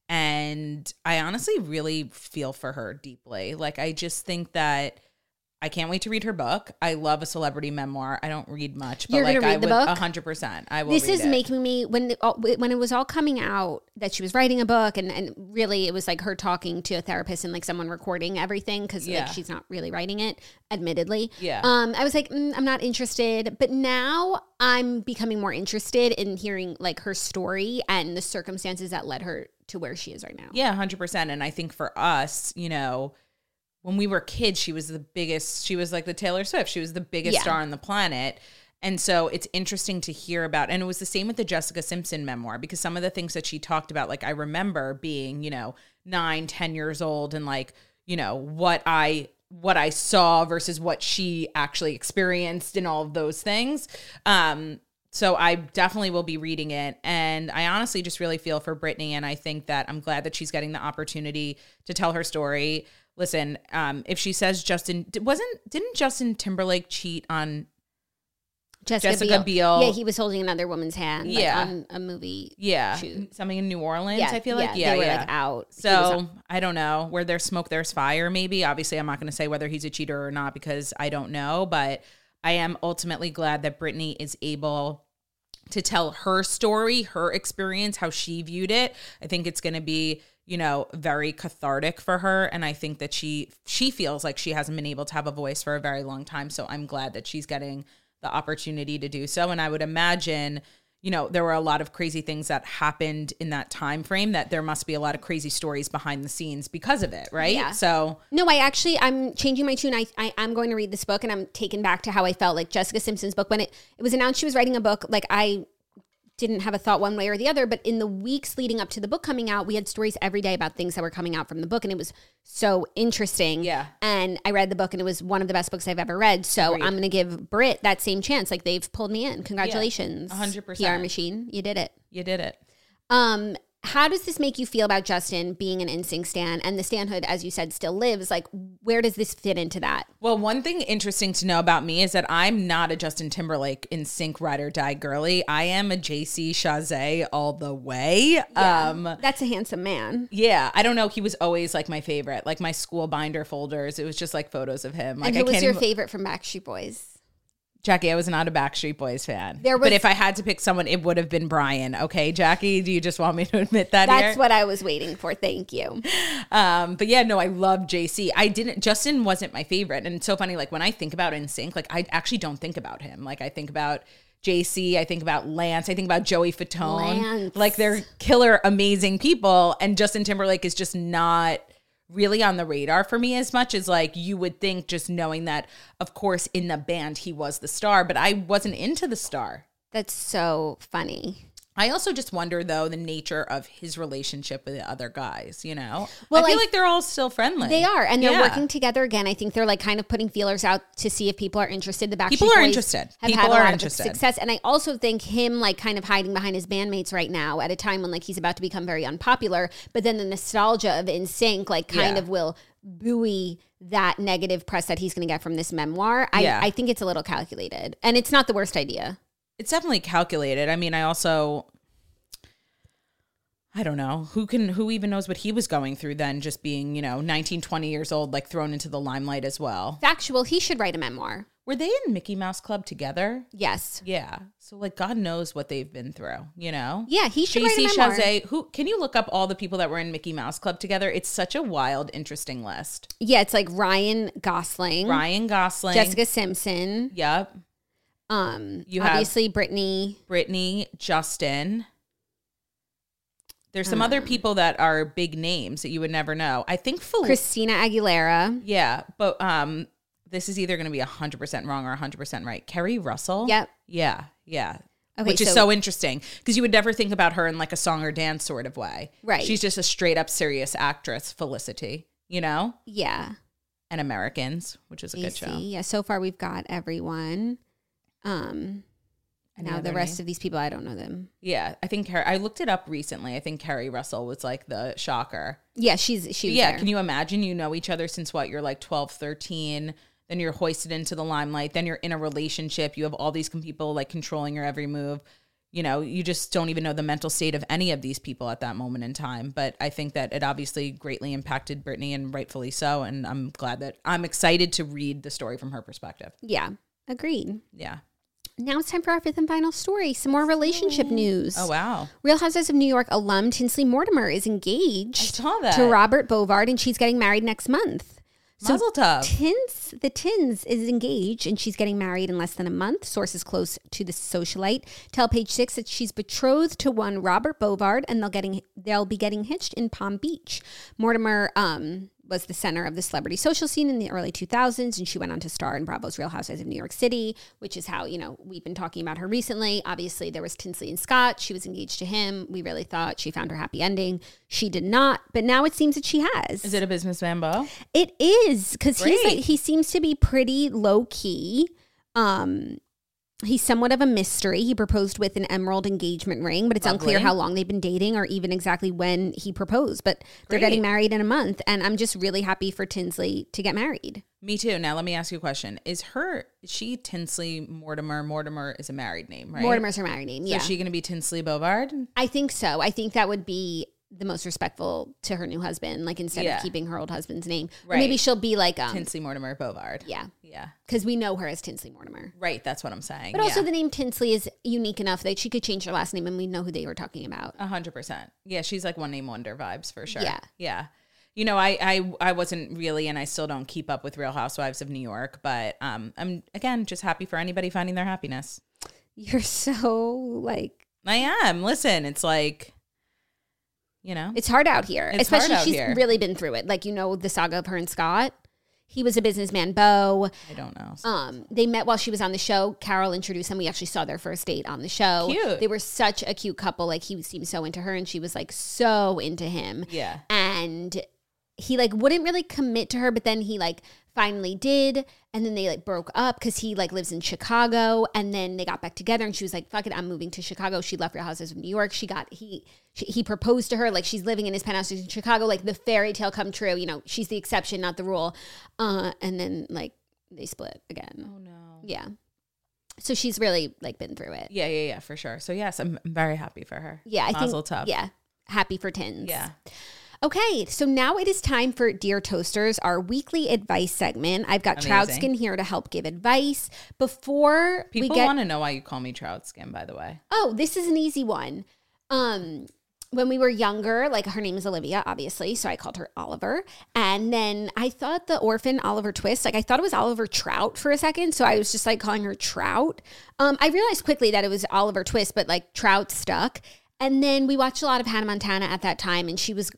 And I honestly really feel for her deeply. Like, I just think that I can't wait to read her book. I love a celebrity memoir. I don't read much, but You're like gonna read I the would book? one hundred percent. I will This read is it. making me when the, all- when it was all coming out that she was writing a book and, and really it was like her talking to a therapist and like someone recording everything because Yeah. like she's not really writing it, admittedly. Yeah. Um, I was like, mm, I'm not interested, but now I'm becoming more interested in hearing like her story and the circumstances that led her to where she is right now. Yeah, one hundred percent. And I think for us, you know, when we were kids, she was the biggest, she was like the Taylor Swift. She was the biggest Yeah. star on the planet. And so it's interesting to hear about, and it was the same with the Jessica Simpson memoir, because some of the things that she talked about, like I remember being, you know, nine, ten years old and like, you know, what I, what I saw versus what she actually experienced and all of those things. Um, So I definitely will be reading it. And I honestly just really feel for Britney. And I think that I'm glad that she's getting the opportunity to tell her story. Listen, um, if she says Justin, wasn't, didn't Justin Timberlake cheat on, Jessica, Jessica Biel. Yeah, he was holding another woman's hand like, Yeah. on a movie. yeah, shoot. something in New Orleans, Yeah, I feel like? yeah, Yeah, they were yeah. like out. He was So on- I don't know. Where there's smoke, there's fire, maybe. Obviously, I'm not going to say whether he's a cheater or not because I don't know. But I am ultimately glad that Britney is able to tell her story, her experience, how she viewed it. I think it's going to be, you know, very cathartic for her. And I think that she she feels like she hasn't been able to have a voice for a very long time. So I'm glad that she's getting the opportunity to do so. And I would imagine, you know, there were a lot of crazy things that happened in that time frame, that there must be a lot of crazy stories behind the scenes because of it, right? Yeah. So No, I actually, I'm changing my tune. I, I, I'm going to read this book and I'm taken back to how I felt like Jessica Simpson's book. When it, it was announced she was writing a book, like I didn't have a thought one way or the other, but in the weeks leading up to the book coming out, we had stories every day about things that were coming out from the book. And it was so interesting. Yeah. And I read the book and it was one of the best books I've ever read. So Agreed. I'm going to give Brit that same chance. Like they've pulled me in. Congratulations. one hundred percent. P R machine. You did it. you did it. Um, how does this make you feel about Justin being an N Sync stan and the stanhood, as you said, still lives? Like, where does this fit into that? Well, one thing interesting to know about me is that I'm not a Justin Timberlake in sync ride or die girly. I am a J C Chazé all the way. Um, That's a handsome man. yeah, I don't know. He was always like my favorite, like my school binder folders. It was just like photos of him. Like And who I was can't your even- favorite from Backstreet Boys? Jackie, I was not a Backstreet Boys fan. There was- but if I had to pick someone, it would have been Brian. Okay, Jackie, do you just want me to admit that That's here? what I was waiting for. Thank you. Um, but yeah, no, I love J C. I didn't, Justin wasn't my favorite. And it's so funny, like when I think about N Sync, like I actually don't think about him. Like I think about J C, I think about Lance, I think about Joey Fatone. Lance. Like they're killer, amazing people. And Justin Timberlake is just not really on the radar for me as much as like you would think, just knowing that, of course, in the band he was the star, but I wasn't into the star. That's so funny. I also just wonder, though, the nature of his relationship with the other guys, you know? Well, I feel I- like they're all still friendly. They are, and they're Yeah. working together again. I think they're like kind of putting feelers out to see if people are interested. The Backstreet People are Boys interested. Have People had a are lot interested. of success, and I also think him like kind of hiding behind his bandmates right now at a time when like he's about to become very unpopular. But then the nostalgia of N Sync like kind Yeah. of will buoy that negative press that he's going to get from this memoir. I, Yeah. I think it's a little calculated, and it's not the worst idea. It's definitely calculated. I mean, I also... I don't know. Who can, who even knows what he was going through then, just being, you know, nineteen, twenty years old, like thrown into the limelight as well. Factual, he should write a memoir. Were they in Mickey Mouse Club together? Yes. Yeah. So like God knows what they've been through, you know? Yeah, he should J write a C memoir. Chasez, who can you look up all the people that were in Mickey Mouse Club together? It's such a wild, interesting list. Yeah, it's like Ryan Gosling, Ryan Gosling. Jessica Simpson, Yep. um, You have- obviously Brittany. Brittany, Justin. There's some other people that are big names that you would never know. I think Fel- Christina Aguilera. Yeah, but um, this is either going to be one hundred percent wrong or one hundred percent right. Kerry Russell? Yep. Yeah, yeah. Okay, Which is so- so interesting because you would never think about her in like a song or dance sort of way. Right. She's just a straight up serious actress, Felicity, you know? Yeah. And Americans, which is a good A C. show. Yeah. So far we've got everyone. Um, Any now the other rest names? of these people, I don't know them. Yeah, I think Car- I looked it up recently. I think Kerry Russell was like the shocker. Yeah, she's she was yeah, there. can you imagine you know each other since what? You're like twelve, thirteen, then you're hoisted into the limelight, then you're in a relationship, you have all these people like controlling your every move. You know, you just don't even know the mental state of any of these people at that moment in time. But I think that it obviously greatly impacted Brittany, and rightfully so. And I'm glad that I'm excited to read the story from her perspective. Yeah. Agreed. Yeah. Now it's time for our fifth and final story. Some more relationship news. Oh, wow. Real Housewives of New York alum Tinsley Mortimer is engaged I saw that. to Robert Bovard, and she's getting married next month. So Mazel tov. Tins, the Tins is engaged, and she's getting married in less than a month. Sources close to the socialite tell Page Six that she's betrothed to one Robert Bovard, and they'll getting they'll be getting hitched in Palm Beach. Mortimer um, was the center of the celebrity social scene in the early two thousands, and she went on to star in Bravo's Real Housewives of New York City, which is how, you know, we've been talking about her recently. Obviously, there was Tinsley and Scott. She was engaged to him. We really thought she found her happy ending. She did not, but now it seems that she has. Is it a businessman beau? It is, because he's Great. like, he seems to be pretty low key. Um, he's somewhat of a mystery. He proposed with an emerald engagement ring, but it's unclear Lovely. how long they've been dating or even exactly when he proposed. But they're Great. getting married in a month, and I'm just really happy for Tinsley to get married. Me too. Now let me ask you a question. Is her, is she Tinsley Mortimer? Mortimer is a married name, right? Mortimer's her married name. So Yeah, is she going to be Tinsley Bovard? I think so. I think that would be the most respectful to her new husband. Like instead Yeah. of keeping her old husband's name, or Right. maybe she'll be like um, Tinsley Mortimer Bovard. yeah, Yeah. because we know her as Tinsley Mortimer. Right. That's what I'm saying. But also yeah. the name Tinsley is unique enough that she could change her last name and we know who they were talking about. A hundred percent. Yeah, she's like one name wonder vibes for sure. Yeah. Yeah. You know, I, I I wasn't really, and I still don't keep up with Real Housewives of New York, but um, I'm again just happy for anybody finding their happiness. You're so like, I am. Listen, it's like, you know, it's hard out here. It's hard Especially out she's here. really been through it. Like, you know, the saga of her and Scott. He was a businessman beau. I don't know. Um, they met while she was on the show. Carol introduced them. We actually saw their first date on the show. Cute. They were such a cute couple. Like, he seemed so into her and she was like so into him. Yeah. And he like wouldn't really commit to her, but then he like finally did, and then they like broke up because he like lives in Chicago, and then they got back together, and she was like, fuck it, I'm moving to Chicago. She left Real Houses of New York. She got he she, he proposed to her, like she's living in his penthouse in Chicago, like the fairy tale come true, you know, she's the exception, not the rule. Uh and then like they split again. Oh no. Yeah, so she's really like been through it. Yeah, yeah, yeah, for sure. So yes, I'm I'm very happy for her. Yeah, I Mazel think tov. yeah, happy for Tins. Yeah. Okay, so now it is time for Dear Toasters, our weekly advice segment. I've got Amazing. Troutskin here to help give advice. Before People we get, want to know why you call me Trout Skin, by the way. oh, this is an easy one. Um, when we were younger, like her name is Olivia, obviously, so I called her Oliver. And then I thought the orphan Oliver Twist, like I thought it was Oliver Trout for a second, so I was just like calling her Trout. Um, I realized quickly that it was Oliver Twist, but like Trout stuck. And then we watched a lot of Hannah Montana at that time, and she was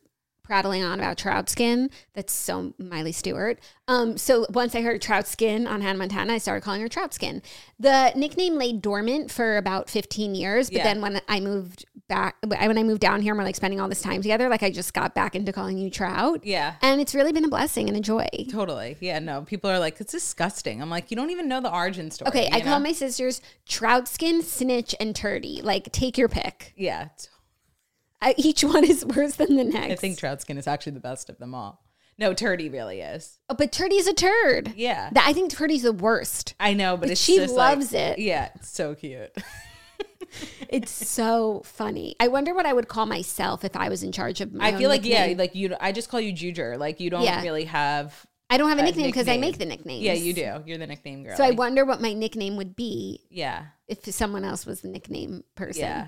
prattling on about trout skin. That's so Miley Stewart. Um, so once I heard trout skin on Hannah Montana, I started calling her trout skin. The nickname lay dormant for about fifteen years, but Yeah. then when I moved back, when I moved down here and we're like spending all this time together, like I just got back into calling you Trout. Yeah. And it's really been a blessing and a joy. Totally. Yeah, no, people are like, it's disgusting. I'm like, you don't even know the origin story. Okay, I you call know? my sisters Trout Skin, Snitch, and Turdy. Like, take your pick. Yeah. I, each one is worse than the next. I think trout skin is actually the best of them all. No, turdy really is. Oh, but Turdy's a turd. Yeah. Th- I think Turdy's the worst. I know, but, But it's she just loves like, it. Yeah, it's so cute. It's so funny. I wonder what I would call myself if I was in charge of my I own feel like nickname. yeah, like you. I just call you Juger. Like you don't Yeah. really have. I don't have a a nickname because I nickname. make the nicknames. Yeah, you do. You're the nickname girl. So I wonder what my nickname would be Yeah. if someone else was the nickname person. Yeah.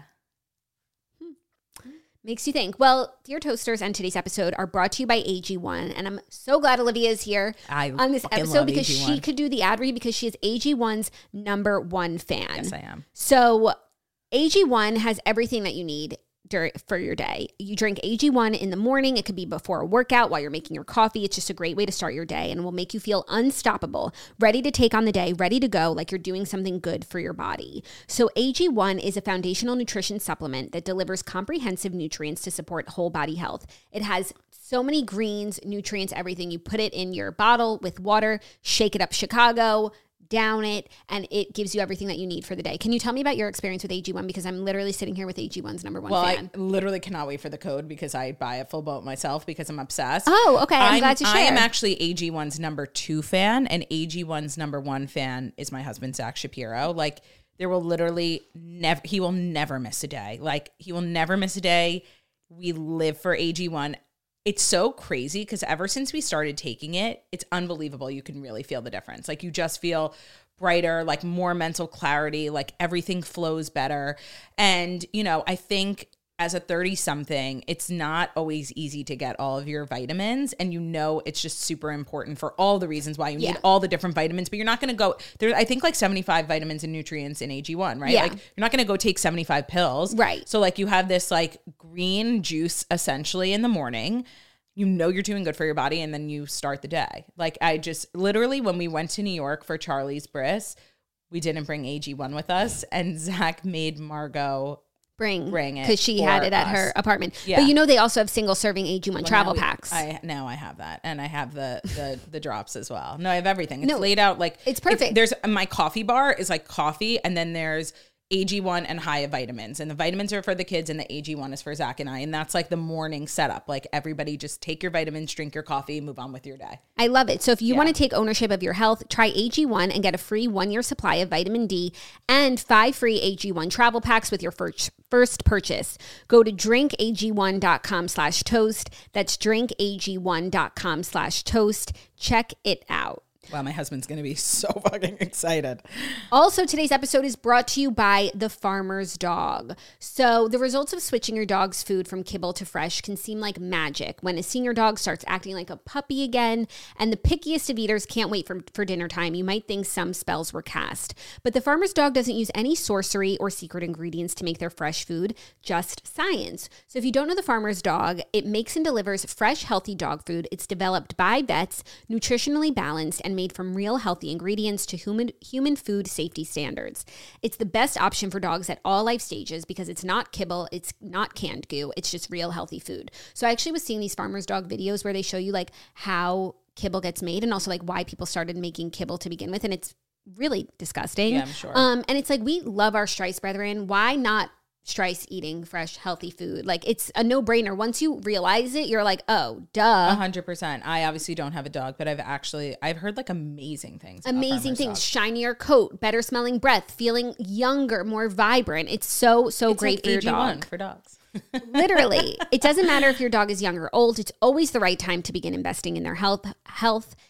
Makes you think. Well, Dear Toasters and today's episode are brought to you by A G one. And I'm so glad Olivia is here I on this fucking episode love because A G one. she could do the ad read because she is A G one's number one fan. Yes, I am. So A G one has everything that you need dur- for your day. You drink A G one in the morning. It could be before a workout, while you're making your coffee. It's just a great way to start your day and will make you feel unstoppable, ready to take on the day, ready to go, like you're doing something good for your body. So A G one is a foundational nutrition supplement that delivers comprehensive nutrients to support whole body health. It has so many greens, nutrients, everything. You put it in your bottle with water, shake it up Chicago, down it, and it gives you everything that you need for the day. Can you tell me about your experience with A G one? Because I'm literally sitting here with A G one's number one Well, fan. I literally cannot wait for the code because I buy a full boat myself because I'm obsessed. Oh, okay. I'm, glad to share. I am actually A G one's number two fan, and A G one's number one fan is my husband, Zach Shapiro. Like, there will literally never, he will never miss a day. Like, he will never miss a day. We live for A G one. It's so crazy because ever since we started taking it, it's unbelievable. You can really feel the difference. Like you just feel brighter, like more mental clarity, like everything flows better. And, you know, I think as a thirty something, it's not always easy to get all of your vitamins. And you know, it's just super important for all the reasons why you Yeah. need all the different vitamins, but you're not going to go there. I think like seventy-five vitamins and nutrients in A G one, right? Yeah. Like you're not going to go take seventy-five pills. Right. So like you have this like green juice essentially in the morning. You know you're doing good for your body, and then you start the day. Like I just literally when we went to New York for Charlie's Bris, we didn't bring A G one with us, and Zach made Margot Bring, bring it because she for had it at us. her apartment. Yeah. But you know they also have single serving A G one Well, travel now we- packs. I now I have that, and I have the the the drops as well. No, I have everything. It's No, laid out like it's perfect. There's my coffee bar is like coffee, and then there's A G one and Hiya vitamins, and the vitamins are for the kids, and the A G one is for Zach and I, and that's like the morning setup. Like everybody, just take your vitamins, drink your coffee, move on with your day. I love it. So if you Yeah. want to take ownership of your health, try A G one and get a free one-year supply of vitamin D and five free A G one travel packs with your first first purchase. Go to drinkag1.com slash toast. That's drinkag1.com slash toast. Check it out. Wow, my husband's gonna be so fucking excited. Also, today's episode is brought to you by The Farmer's Dog. So, the results of switching your dog's food from kibble to fresh can seem like magic when a senior dog starts acting like a puppy again, and the pickiest of eaters can't wait for, for dinner time. You might think some spells were cast. But The Farmer's Dog doesn't use any sorcery or secret ingredients to make their fresh food, just science. So, if you don't know The Farmer's Dog, it makes and delivers fresh, healthy dog food. It's developed by vets, nutritionally balanced, and made from real healthy ingredients to human human food safety standards. It's the best option for dogs at all life stages because it's not kibble, it's not canned goo, it's just real healthy food. So I actually was seeing these Farmer's Dog videos where they show you like how kibble gets made and also like why people started making kibble to begin with, and it's really disgusting. Yeah, I'm sure. Um, and it's like we love our Strice brethren. Why not Strice eating fresh, healthy food? Like it's a no-brainer. Once you realize it, you're like, oh, duh. A hundred percent. I obviously don't have a dog, but I've actually I've heard like amazing things. about Amazing Farmer's things. Dog. Shinier coat, better smelling breath, feeling younger, more vibrant. It's so, so It's great like for your A G one dog. for dogs. Literally. It doesn't matter if your dog is young or old. It's always the right time to begin investing in their health, health,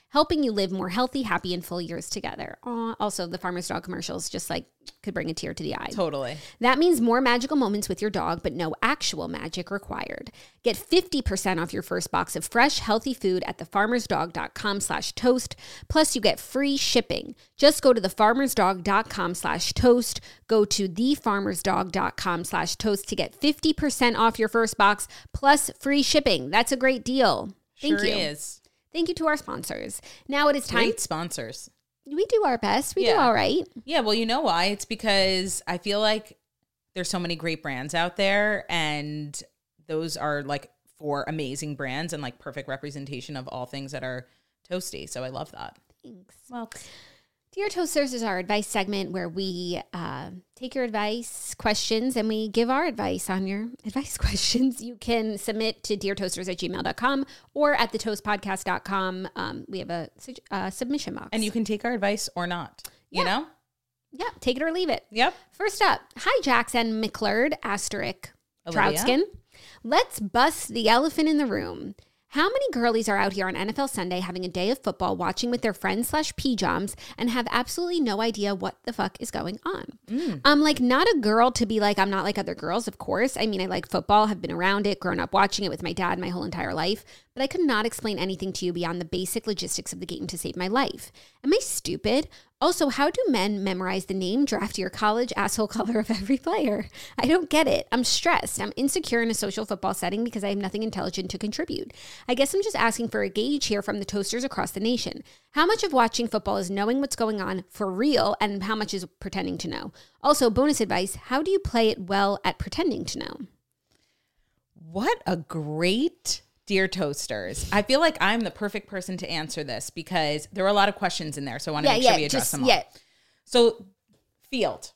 helping you live more healthy, happy, and full years together. Aw, also, the Farmer's Dog commercials just like could bring a tear to the eye. Totally. That means more magical moments with your dog, but no actual magic required. Get fifty percent off your first box of fresh, healthy food at thefarmersdog.com slash toast. Plus, you get free shipping. Just go to thefarmersdog.com slash toast. Go to thefarmersdog.com slash toast to get fifty percent off your first box plus free shipping. That's a great deal. Thank sure you. is. Thank you to our sponsors. Now it is time. Great sponsors. We do our best. We Yeah. do all right. Yeah, well, you know why? It's because I feel like there's so many great brands out there, and those are like four amazing brands and like perfect representation of all things that are toasty. So I love that. Thanks. Well, Dear Toasters is our advice segment where we uh, take your advice questions and we give our advice on your advice questions. You can submit to dear toasters at gmail dot com or at the toast podcast dot com. Um, we have a uh, submission box. and you can take our advice or not, you Yeah. know? Yeah, take it or leave it. Yep. First up, hi, Jackson McClurd, asterisk, Olivia. Troutskin. Let's bust the elephant in the room. How many girlies are out here on N F L Sunday having a day of football, watching with their friends slash P-Joms, and have absolutely no idea what the fuck is going on? Mm. I'm like not a girl to be like, I'm not like other girls, of course. I mean, I like football, have been around it, grown up watching it with my dad my whole entire life, but I could not explain anything to you beyond the basic logistics of the game to save my life. Am I stupid? Also, how do men memorize the name, draft year, college, asshole color of every player? I don't get it. I'm stressed. I'm insecure in a social football setting because I have nothing intelligent to contribute. I guess I'm just asking for a gauge here from the toasters across the nation. How much of watching football is knowing what's going on for real, and how much is pretending to know? Also, bonus advice, how do you play it well at pretending to know? What a great Dear Toasters. I feel like I'm the perfect person to answer this because there are a lot of questions in there. So I want to Yeah, make sure yeah, we address just- them all. yeah. So field,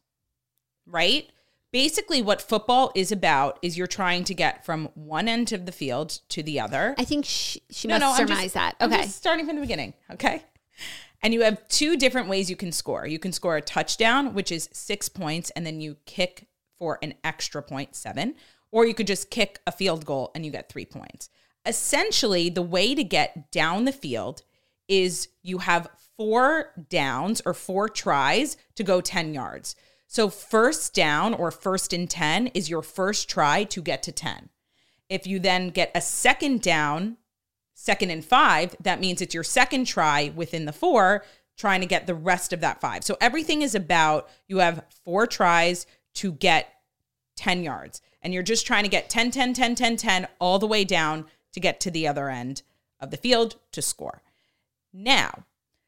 right? Basically what football is about is you're trying to get from one end of the field to the other. I think she, she No, must no, I'm surmise just- that. I'm Okay. just starting from the beginning, okay? And you have two different ways you can score. You can score a touchdown, which is six points, and then you kick for an extra point, seven. Or you could just kick a field goal and you get three points. Essentially, the way to get down the field is you have four downs or four tries to go ten yards. So first down or first and ten is your first try to get to ten. If you then get a second down, second and five, that means it's your second try within the four, trying to get the rest of that five. So everything is about you have four tries to get ten yards. And you're just trying to get ten, ten, ten, ten, ten all the way down to get to the other end of the field to score. Now,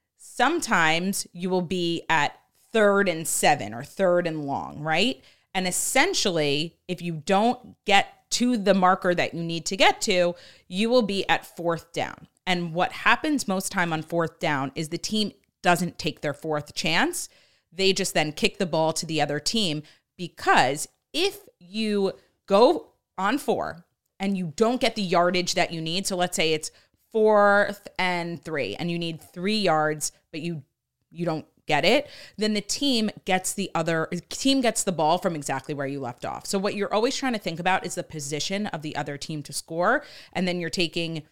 sometimes you will be at third and seven or third and long, right? And essentially, if you don't get to the marker that you need to get to, you will be at fourth down. And what happens most time on fourth down is the team doesn't take their fourth chance. They just then kick the ball to the other team, because if you go on four and you don't get the yardage that you need, so let's say it's fourth and three and you need three yards, but you you don't get it, then the team gets the other team gets the ball from exactly where you left off. So what you're always trying to think about is the position of the other team to score, and then you're taking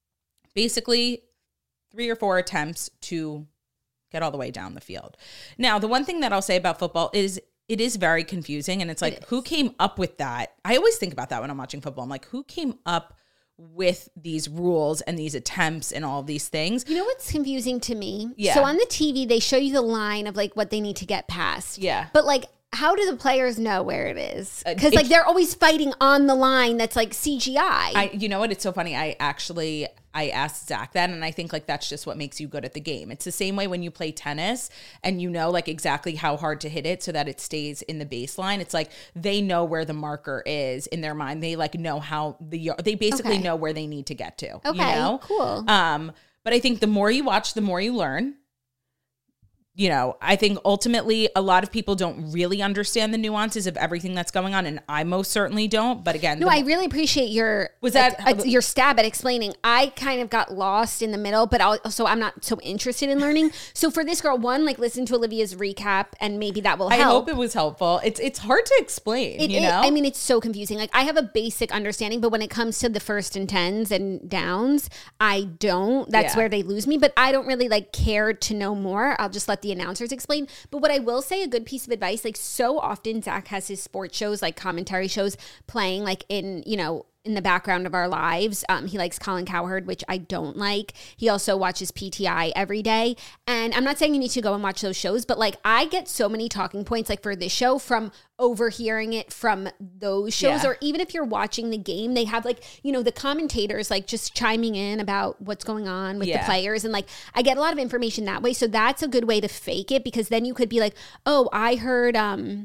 basically three or four attempts to get all the way down the field. Now, the one thing that I'll say about football is it is very confusing, and it's like, who came up with that? I always think about that when I'm watching football. I'm like, who came up with these rules and these attempts and all these things? You know what's confusing to me? Yeah. So on the T V, they show you the line of like what they need to get past. Yeah. But like, how do the players know where it is? Uh, Because it- like they're always fighting on the line that's like C G I. I, you know what? It's so funny. I actually, I asked Zach that, and I think like that's just what makes you good at the game. It's the same way when you play tennis and you know like exactly how hard to hit it so that it stays in the baseline. It's like they know where the marker is in their mind. They like know how the, they basically Okay. know where they need to get to. Okay, you know? cool. Um, but I think the more you watch, the more you learn. you know, I think ultimately a lot of people don't really understand the nuances of everything that's going on, and I most certainly don't. But again, no, the, I really appreciate your was that uh, your stab at explaining. I kind of got lost in the middle, but also I'm not so interested in learning. So for this girl, one, like listen to Olivia's recap, and maybe that will help. I hope it was helpful. It's it's hard to explain. It, you it, know, I mean, it's so confusing. Like I have a basic understanding, but when it comes to the first and tens and downs, I don't. That's Yeah. where they lose me. But I don't really like care to know more. I'll just let the announcers explain. But what I will say, a good piece of advice, like so often Zach has his sports shows, like commentary shows playing like in, you know, in the background of our lives. Um, he likes Colin Cowherd, which I don't like. He also watches P T I every day. And I'm not saying you need to go and watch those shows, but like I get so many talking points like for this show from overhearing it from those shows. Yeah. Or even if you're watching the game, they have like, you know, the commentators like just chiming in about what's going on with Yeah. the players. And like I get a lot of information that way. So that's a good way to fake it, because then you could be like, oh, I heard, um,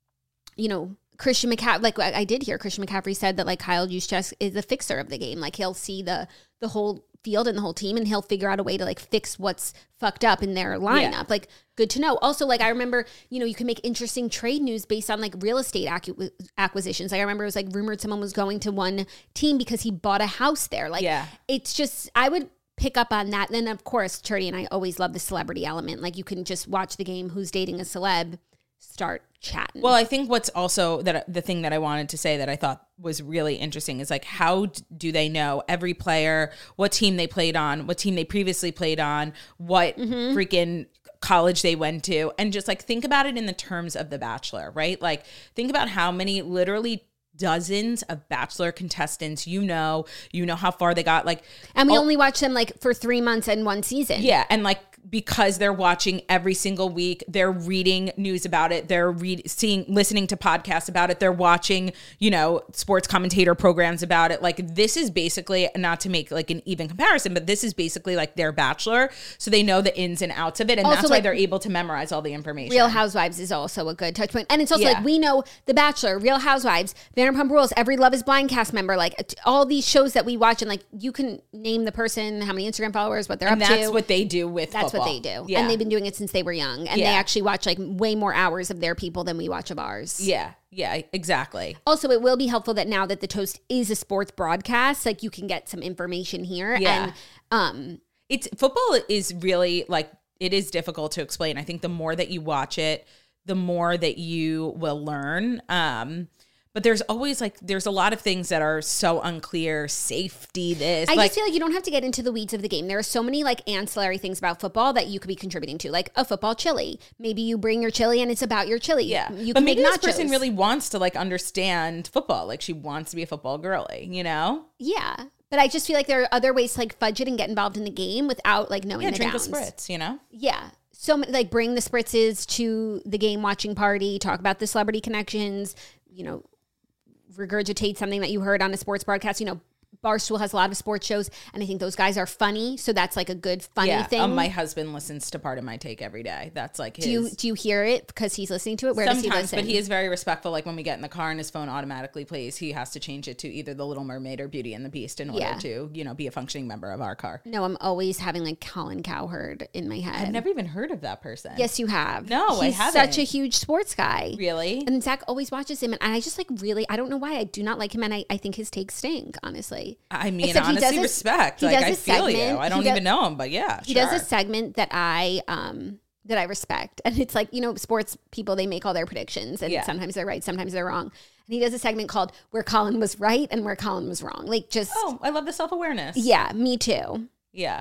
you know, Christian McCaffrey, like I did hear Christian McCaffrey said that like Kyle Juszczyk is the fixer of the game. Like he'll see the the whole field and the whole team, and he'll figure out a way to like fix what's fucked up in their lineup. Yeah. Like good to know. Also, like I remember, you know, you can make interesting trade news based on like real estate acqu- acquisitions. Like I remember it was like rumored someone was going to one team because he bought a house there. Like Yeah. it's just, I would pick up on that. And then of course, Charity and I always love the celebrity element. Like you can just watch the game, who's dating a celeb, start chatting. Well, I think what's also that the thing that I wanted to say that I thought was really interesting is like, how do they know every player, what team they played on, what team they previously played on, what Mm-hmm. freaking college they went to, and just like think about it in the terms of The Bachelor, right? Like think about how many literally dozens of Bachelor contestants you know, you know how far they got, like, and we all- only watch them like for three months and one season. yeah, and like because they're watching every single week, they're reading news about it, they're read, seeing, listening to podcasts about it, they're watching, you know, sports commentator programs about it. Like this is basically, not to make like an even comparison, but this is basically like their Bachelor, so they know the ins and outs of it, and Also, that's why like, they're able to memorize all the information. Real Housewives is also a good touch point. And it's also Yeah. like we know The Bachelor, Real Housewives, Vanderpump Rules, every Love is Blind cast member, like t- all these shows that we watch, and like you can name the person, how many Instagram followers, what they're and up that's to. what they do with That's football. what they do. Yeah. And they've been doing it since they were young. And Yeah. they actually watch like way more hours of their people than we watch of ours. yeah, yeah, exactly. Also, it will be helpful that now that the Toast is a sports broadcast, like you can get some information here. Yeah. And um It's football is really like, it is difficult to explain. I think the more that you watch it, the more that you will learn. Um, but there's always like, there's a lot of things that are so unclear. Safety, this. I like, just feel like you don't have to get into the weeds of the game. There are so many like ancillary things about football that you could be contributing to, like a football chili. Maybe you bring your chili and it's about your chili. yeah. You but can maybe make this nachos. person really wants to like understand football. Like she wants to be a football girly, you know? Yeah. But I just feel like there are other ways to like fudge it and get involved in the game without like knowing Yeah, the drink downs. a spritz, you know? Yeah. So many- like bring the spritzes to the game watching party, talk about the celebrity connections, you know, regurgitate something that you heard on a sports broadcast. You know, Barstool has a lot of sports shows, and I think those guys are funny. So that's like a good funny yeah. thing. Um, my husband listens to Part of My Take every day. That's like his. do you do you hear it because he's listening to it? Where does he Sometimes, listen? but he is very respectful. Like when we get in the car and his phone automatically plays, he has to change it to either The Little Mermaid or Beauty and the Beast in order Yeah. to, you know, be a functioning member of our car. No, I'm always having like Colin Cowherd in my head. I've never even heard of that person. Yes, you have. No, I he's haven't. such a huge sports guy. Really? And Zach always watches him, and I just like really, I don't know why I do not like him, and I, I think his takes stink, honestly. I mean, Except he does honestly, a- respect. he Like, does I a feel you. segment- I he don't does- even know him, but yeah, He sure. does a segment that I um that I respect, and it's like, you know, sports people, they make all their predictions, and Yeah. sometimes they're right, sometimes they're wrong. And he does a segment called "Where Colin Was Right and Where Colin Was Wrong." Like just Oh, I love the self-awareness. yeah, me too. Yeah.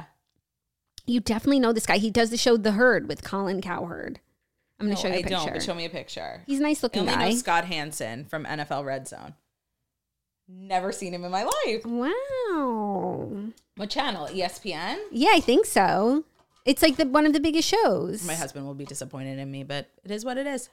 You definitely know this guy. He does the show The Herd with Colin Cowherd. I'm going No, to show you a I picture. don't, but show me a picture. He's a nice I looking only guy. know Scott Hansen from N F L Red Zone. Never seen him in my life. Wow. What channel? E S P N? Yeah, I think so. It's like the one of the biggest shows. My husband will be disappointed in me, but it is what it is.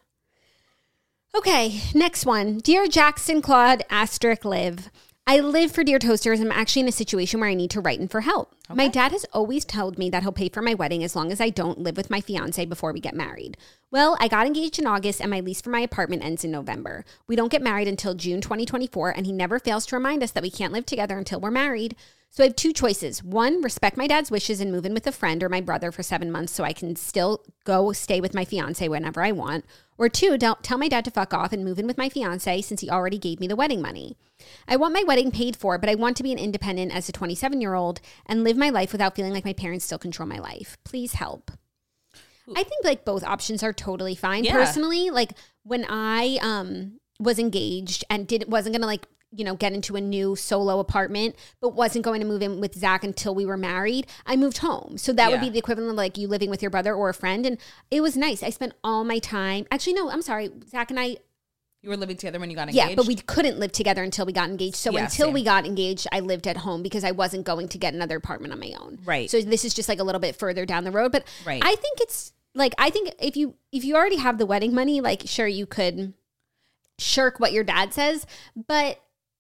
Okay, next one. Dear Jackson, Claude, asterisk live. I live for Dear Toasters. I'm actually in a situation where I need to write in for help. My dad has always told me that he'll pay for my wedding as long as I don't live with my fiance before we get married. Well, I got engaged in August and my lease for my apartment ends in November. We don't get married until June twenty twenty-four, and he never fails to remind us that we can't live together until we're married. So I have two choices. One, respect my dad's wishes and move in with a friend or my brother for seven months so I can still go stay with my fiance whenever I want. Or two, don't tell my dad to fuck off and move in with my fiance since he already gave me the wedding money. I want my wedding paid for, but I want to be an independent as a twenty-seven-year-old and live my life without feeling like my parents still control my life. Please help. I think like both options are totally fine. Yeah. Personally, like when I um was engaged and didn't wasn't gonna like you know, get into a new solo apartment, but wasn't going to move in with Zach until we were married, I moved home. So that Yeah. would be the equivalent of like you living with your brother or a friend. And it was nice. I spent all my time. Actually, no, I'm sorry. Zach and I. You were living together when you got engaged? Yeah, but we couldn't live together until we got engaged. So Yeah, until same. we got engaged, I lived at home because I wasn't going to get another apartment on my own. Right. So this is just like a little bit further down the road. But Right. I think it's like, I think if you if you already have the wedding money, like sure you could shirk what your dad says, but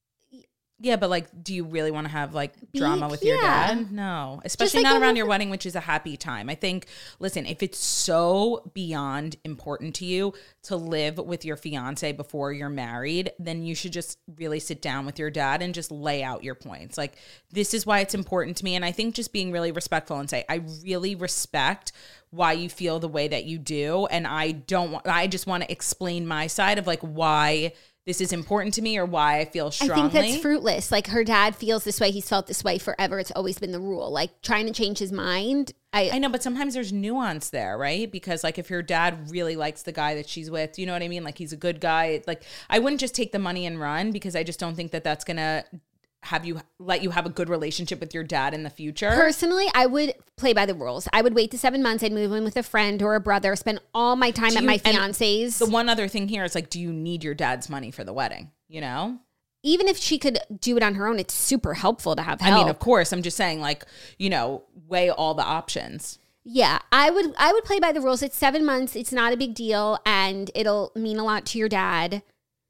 Yeah, but like, do you really want to have like Be- drama with your yeah. dad? No, especially like not when around we- your wedding, which is a happy time. I think, listen, if it's so beyond important to you to live with your fiance before you're married, then you should just really sit down with your dad and just lay out your points. Like, this is why it's important to me. And I think just being really respectful and say, I really respect why you feel the way that you do. And I don't want, I just want to explain my side of like why this is important to me or why I feel strongly. I think that's fruitless. Like her dad feels this way. He's felt this way forever. It's always been the rule. Like trying to change his mind. I, I know, but sometimes there's nuance there, right? Because like if your dad really likes the guy that she's with, you know what I mean? Like he's a good guy. Like I wouldn't just take the money and run because I just don't think that that's going to have you let you have a good relationship with your dad in the future. Personally, I would play by the rules. I would wait the seven months. I'd move in with a friend or a brother, spend all my time Do at you- my and fiance's. The one other thing here is like, do you need your dad's money for the wedding? You know? Even if she could do it on her own, it's super helpful to have I help. mean, of course, I'm just saying like, you know, weigh all the options. Yeah, I would I would play by the rules. It's seven months. It's not a big deal, and it'll mean a lot to your dad.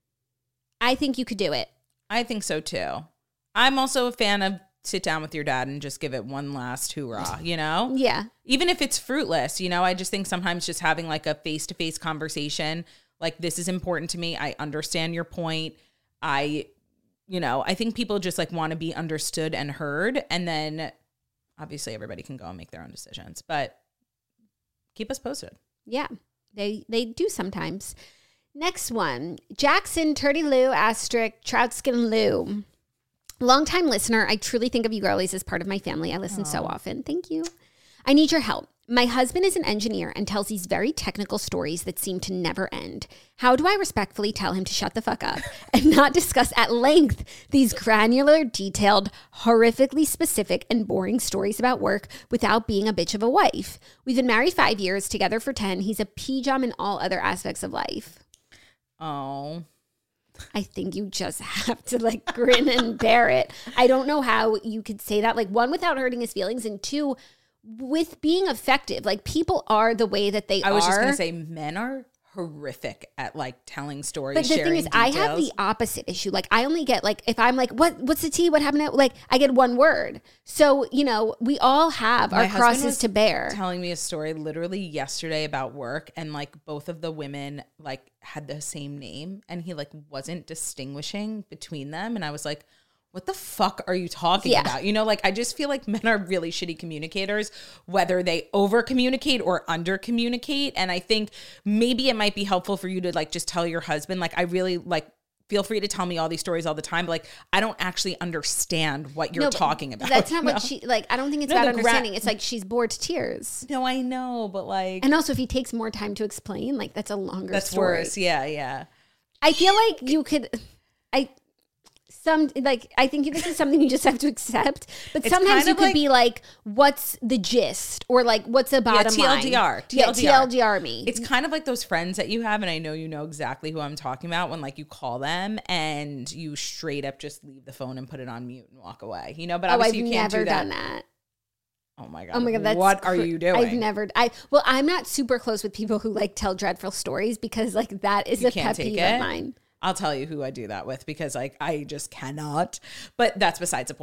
I think you could do it. I think so too. I'm also a fan of sit down with your dad and just give it one last hoorah, you know? Yeah. Even if it's fruitless, you know, I just think sometimes just having like a face-to-face conversation, like this is important to me. I understand your point. I, you know, I think people just like want to be understood and heard. And then obviously everybody can go and make their own decisions, but keep us posted. Yeah, they they do sometimes. Next one, Jackson Turdy Lou asterisk Troutskin Lou. Longtime listener, I truly think of you girlies as part of my family. I listen so often. Thank you. I need your help. My husband is an engineer and tells these very technical stories that seem to never end. How do I respectfully tell him to shut the fuck up and not discuss at length these granular, detailed, horrifically specific, and boring stories about work without being a bitch of a wife? We've been married five years, together for ten. He's a P-jam in all other aspects of life. Oh, I think you just have to like grin and bear it. I don't know how you could say that. Like one, without hurting his feelings, and two, with being effective. Like people are the way that they are. I was just going to say men are horrific at like telling stories. But the thing is, sharing I have details. the opposite issue. Like I only get like, if I'm like, what, what's the tea? What happened? To, like I get one word. So, you know, we all have My our husband crosses was to bear. telling me a story literally yesterday about work, and like both of the women like had the same name, and he like wasn't distinguishing between them, and I was like, what the fuck are you talking Yeah. about? You know, like I just feel like men are really shitty communicators, whether they over communicate or under communicate. And I think maybe it might be helpful for you to like just tell your husband, like, I really like, feel free to tell me all these stories all the time. But like, I don't actually understand what you're No, but talking about. That's not No. what she, like, I don't think it's No, about the gra- understanding. It's like she's bored to tears. No, I know, but like, And also if he takes more time to explain, like that's a longer that's story. worse. Yeah, yeah. I feel like you could, I, some, like, I think this is something you just have to accept. But It's sometimes kind you of could like- be like, what's the gist? Or like, what's the bottom yeah, line? T L D R. T Yeah, L D R. T L D R me. It's kind of like those friends that you have, and I know you know exactly who I'm talking about when like you call them and you straight up just leave the phone and put it on mute and walk away. You know, but oh, I've obviously you can't never do that. done that. Oh my god. Oh my God, that's what are cr- you doing? I've never, I, well, I'm not super close with people who like tell dreadful stories because like that is You a can't pet take peeve it? of mine. I'll tell you who I do that with because like I just cannot. But that's besides the point.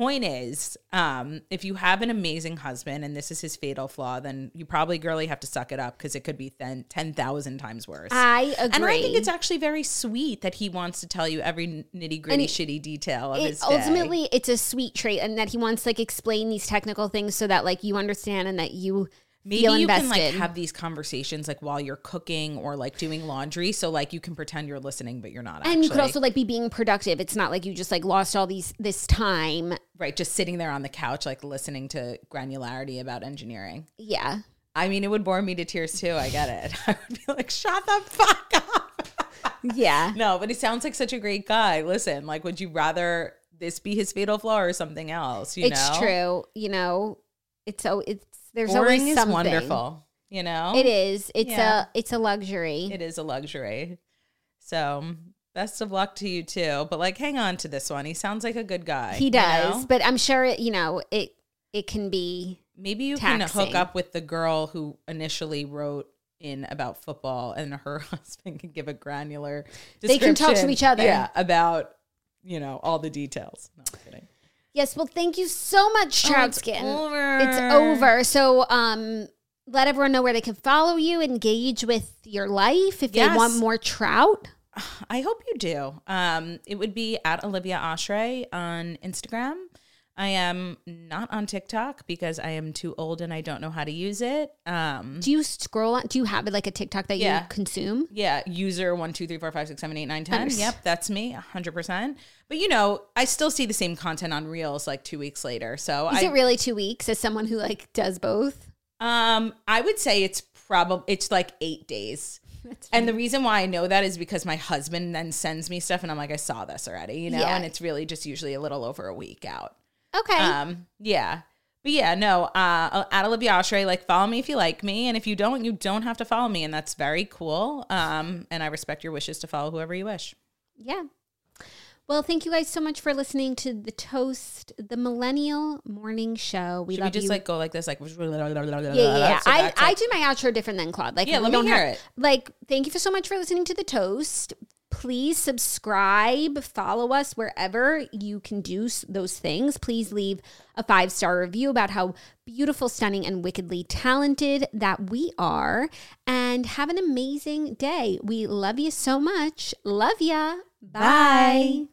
point is, um, if you have an amazing husband and this is his fatal flaw, then you probably, girly, have to suck it up because it could be then ten thousand times worse. I agree. And I think it's actually very sweet that he wants to tell you every nitty gritty, it, shitty detail of it, his day. Ultimately, it's a sweet trait, and that he wants to like explain these technical things so that like you understand and that you Maybe feel you invested. can like have these conversations like while you're cooking or like doing laundry. So like you can pretend you're listening, but you're not and actually. you could also like be being productive. It's not like you just like lost all these this time. Right. Just sitting there on the couch, like listening to granularity about engineering. Yeah. I mean, it would bore me to tears too. I get it. I would be like, shut the fuck up. Yeah. No, but he sounds like such a great guy. Listen, like, would you rather this be his fatal flaw or something else? You it's know? true. You know, it's so it's there's Boring always is something. wonderful. You know, It is. It's Yeah. a it's a luxury. It is a luxury. So best of luck to you too. But like, hang on to this one. He sounds like a good guy. He you does, know? but I'm sure it, you know it it can be. Maybe you can taxing. hook up with the girl who initially wrote in about football, and her husband can give a granular They can talk to description, each other. Yeah, about you know all the details. No, I'm kidding. Yes, well, thank you so much, Oh, Trout it's Skin. over. It's over. So, um, let everyone know where they can follow you, engage with your life if Yes. they want more trout. I hope you do. Um, it would be at Olivia Oshray on Instagram. I am not on TikTok because I am too old and I don't know how to use it. Um, Do you scroll on? Do you have like a TikTok that Yeah. you consume? yeah, user one, two, three, four, five, six, seven, eight, nine, ten. Hundreds. Yep, that's me, a hundred percent. But you know, I still see the same content on Reels like two weeks later. So Is I, it really two weeks as someone who like does both? um, I would say it's probably it's like eight days. And the reason why I know that is because my husband then sends me stuff, and I'm like, I saw this already, you know. Yeah. And it's really just usually a little over a week out. Okay. Um, yeah. But yeah, no, uh, at Olivia Oshray, like follow me if you like me. And if you don't, you don't have to follow me. And that's very cool. Um, and I respect your wishes to follow whoever you wish. Yeah. Well, thank you guys so much for listening to The Toast, the Millennial Morning Show. We Should we love just you. like go like this? Like, yeah, yeah, yeah, yeah. I, I do my outro different than Claude. Like, Yeah, we let me don't hear have, it. Like, thank you for so much for listening to The Toast. Please subscribe, follow us wherever you can do s- those things. Please leave a five-star review about how beautiful, stunning, and wickedly talented that we are. And have an amazing day. We love you so much. Love ya. Bye. Bye.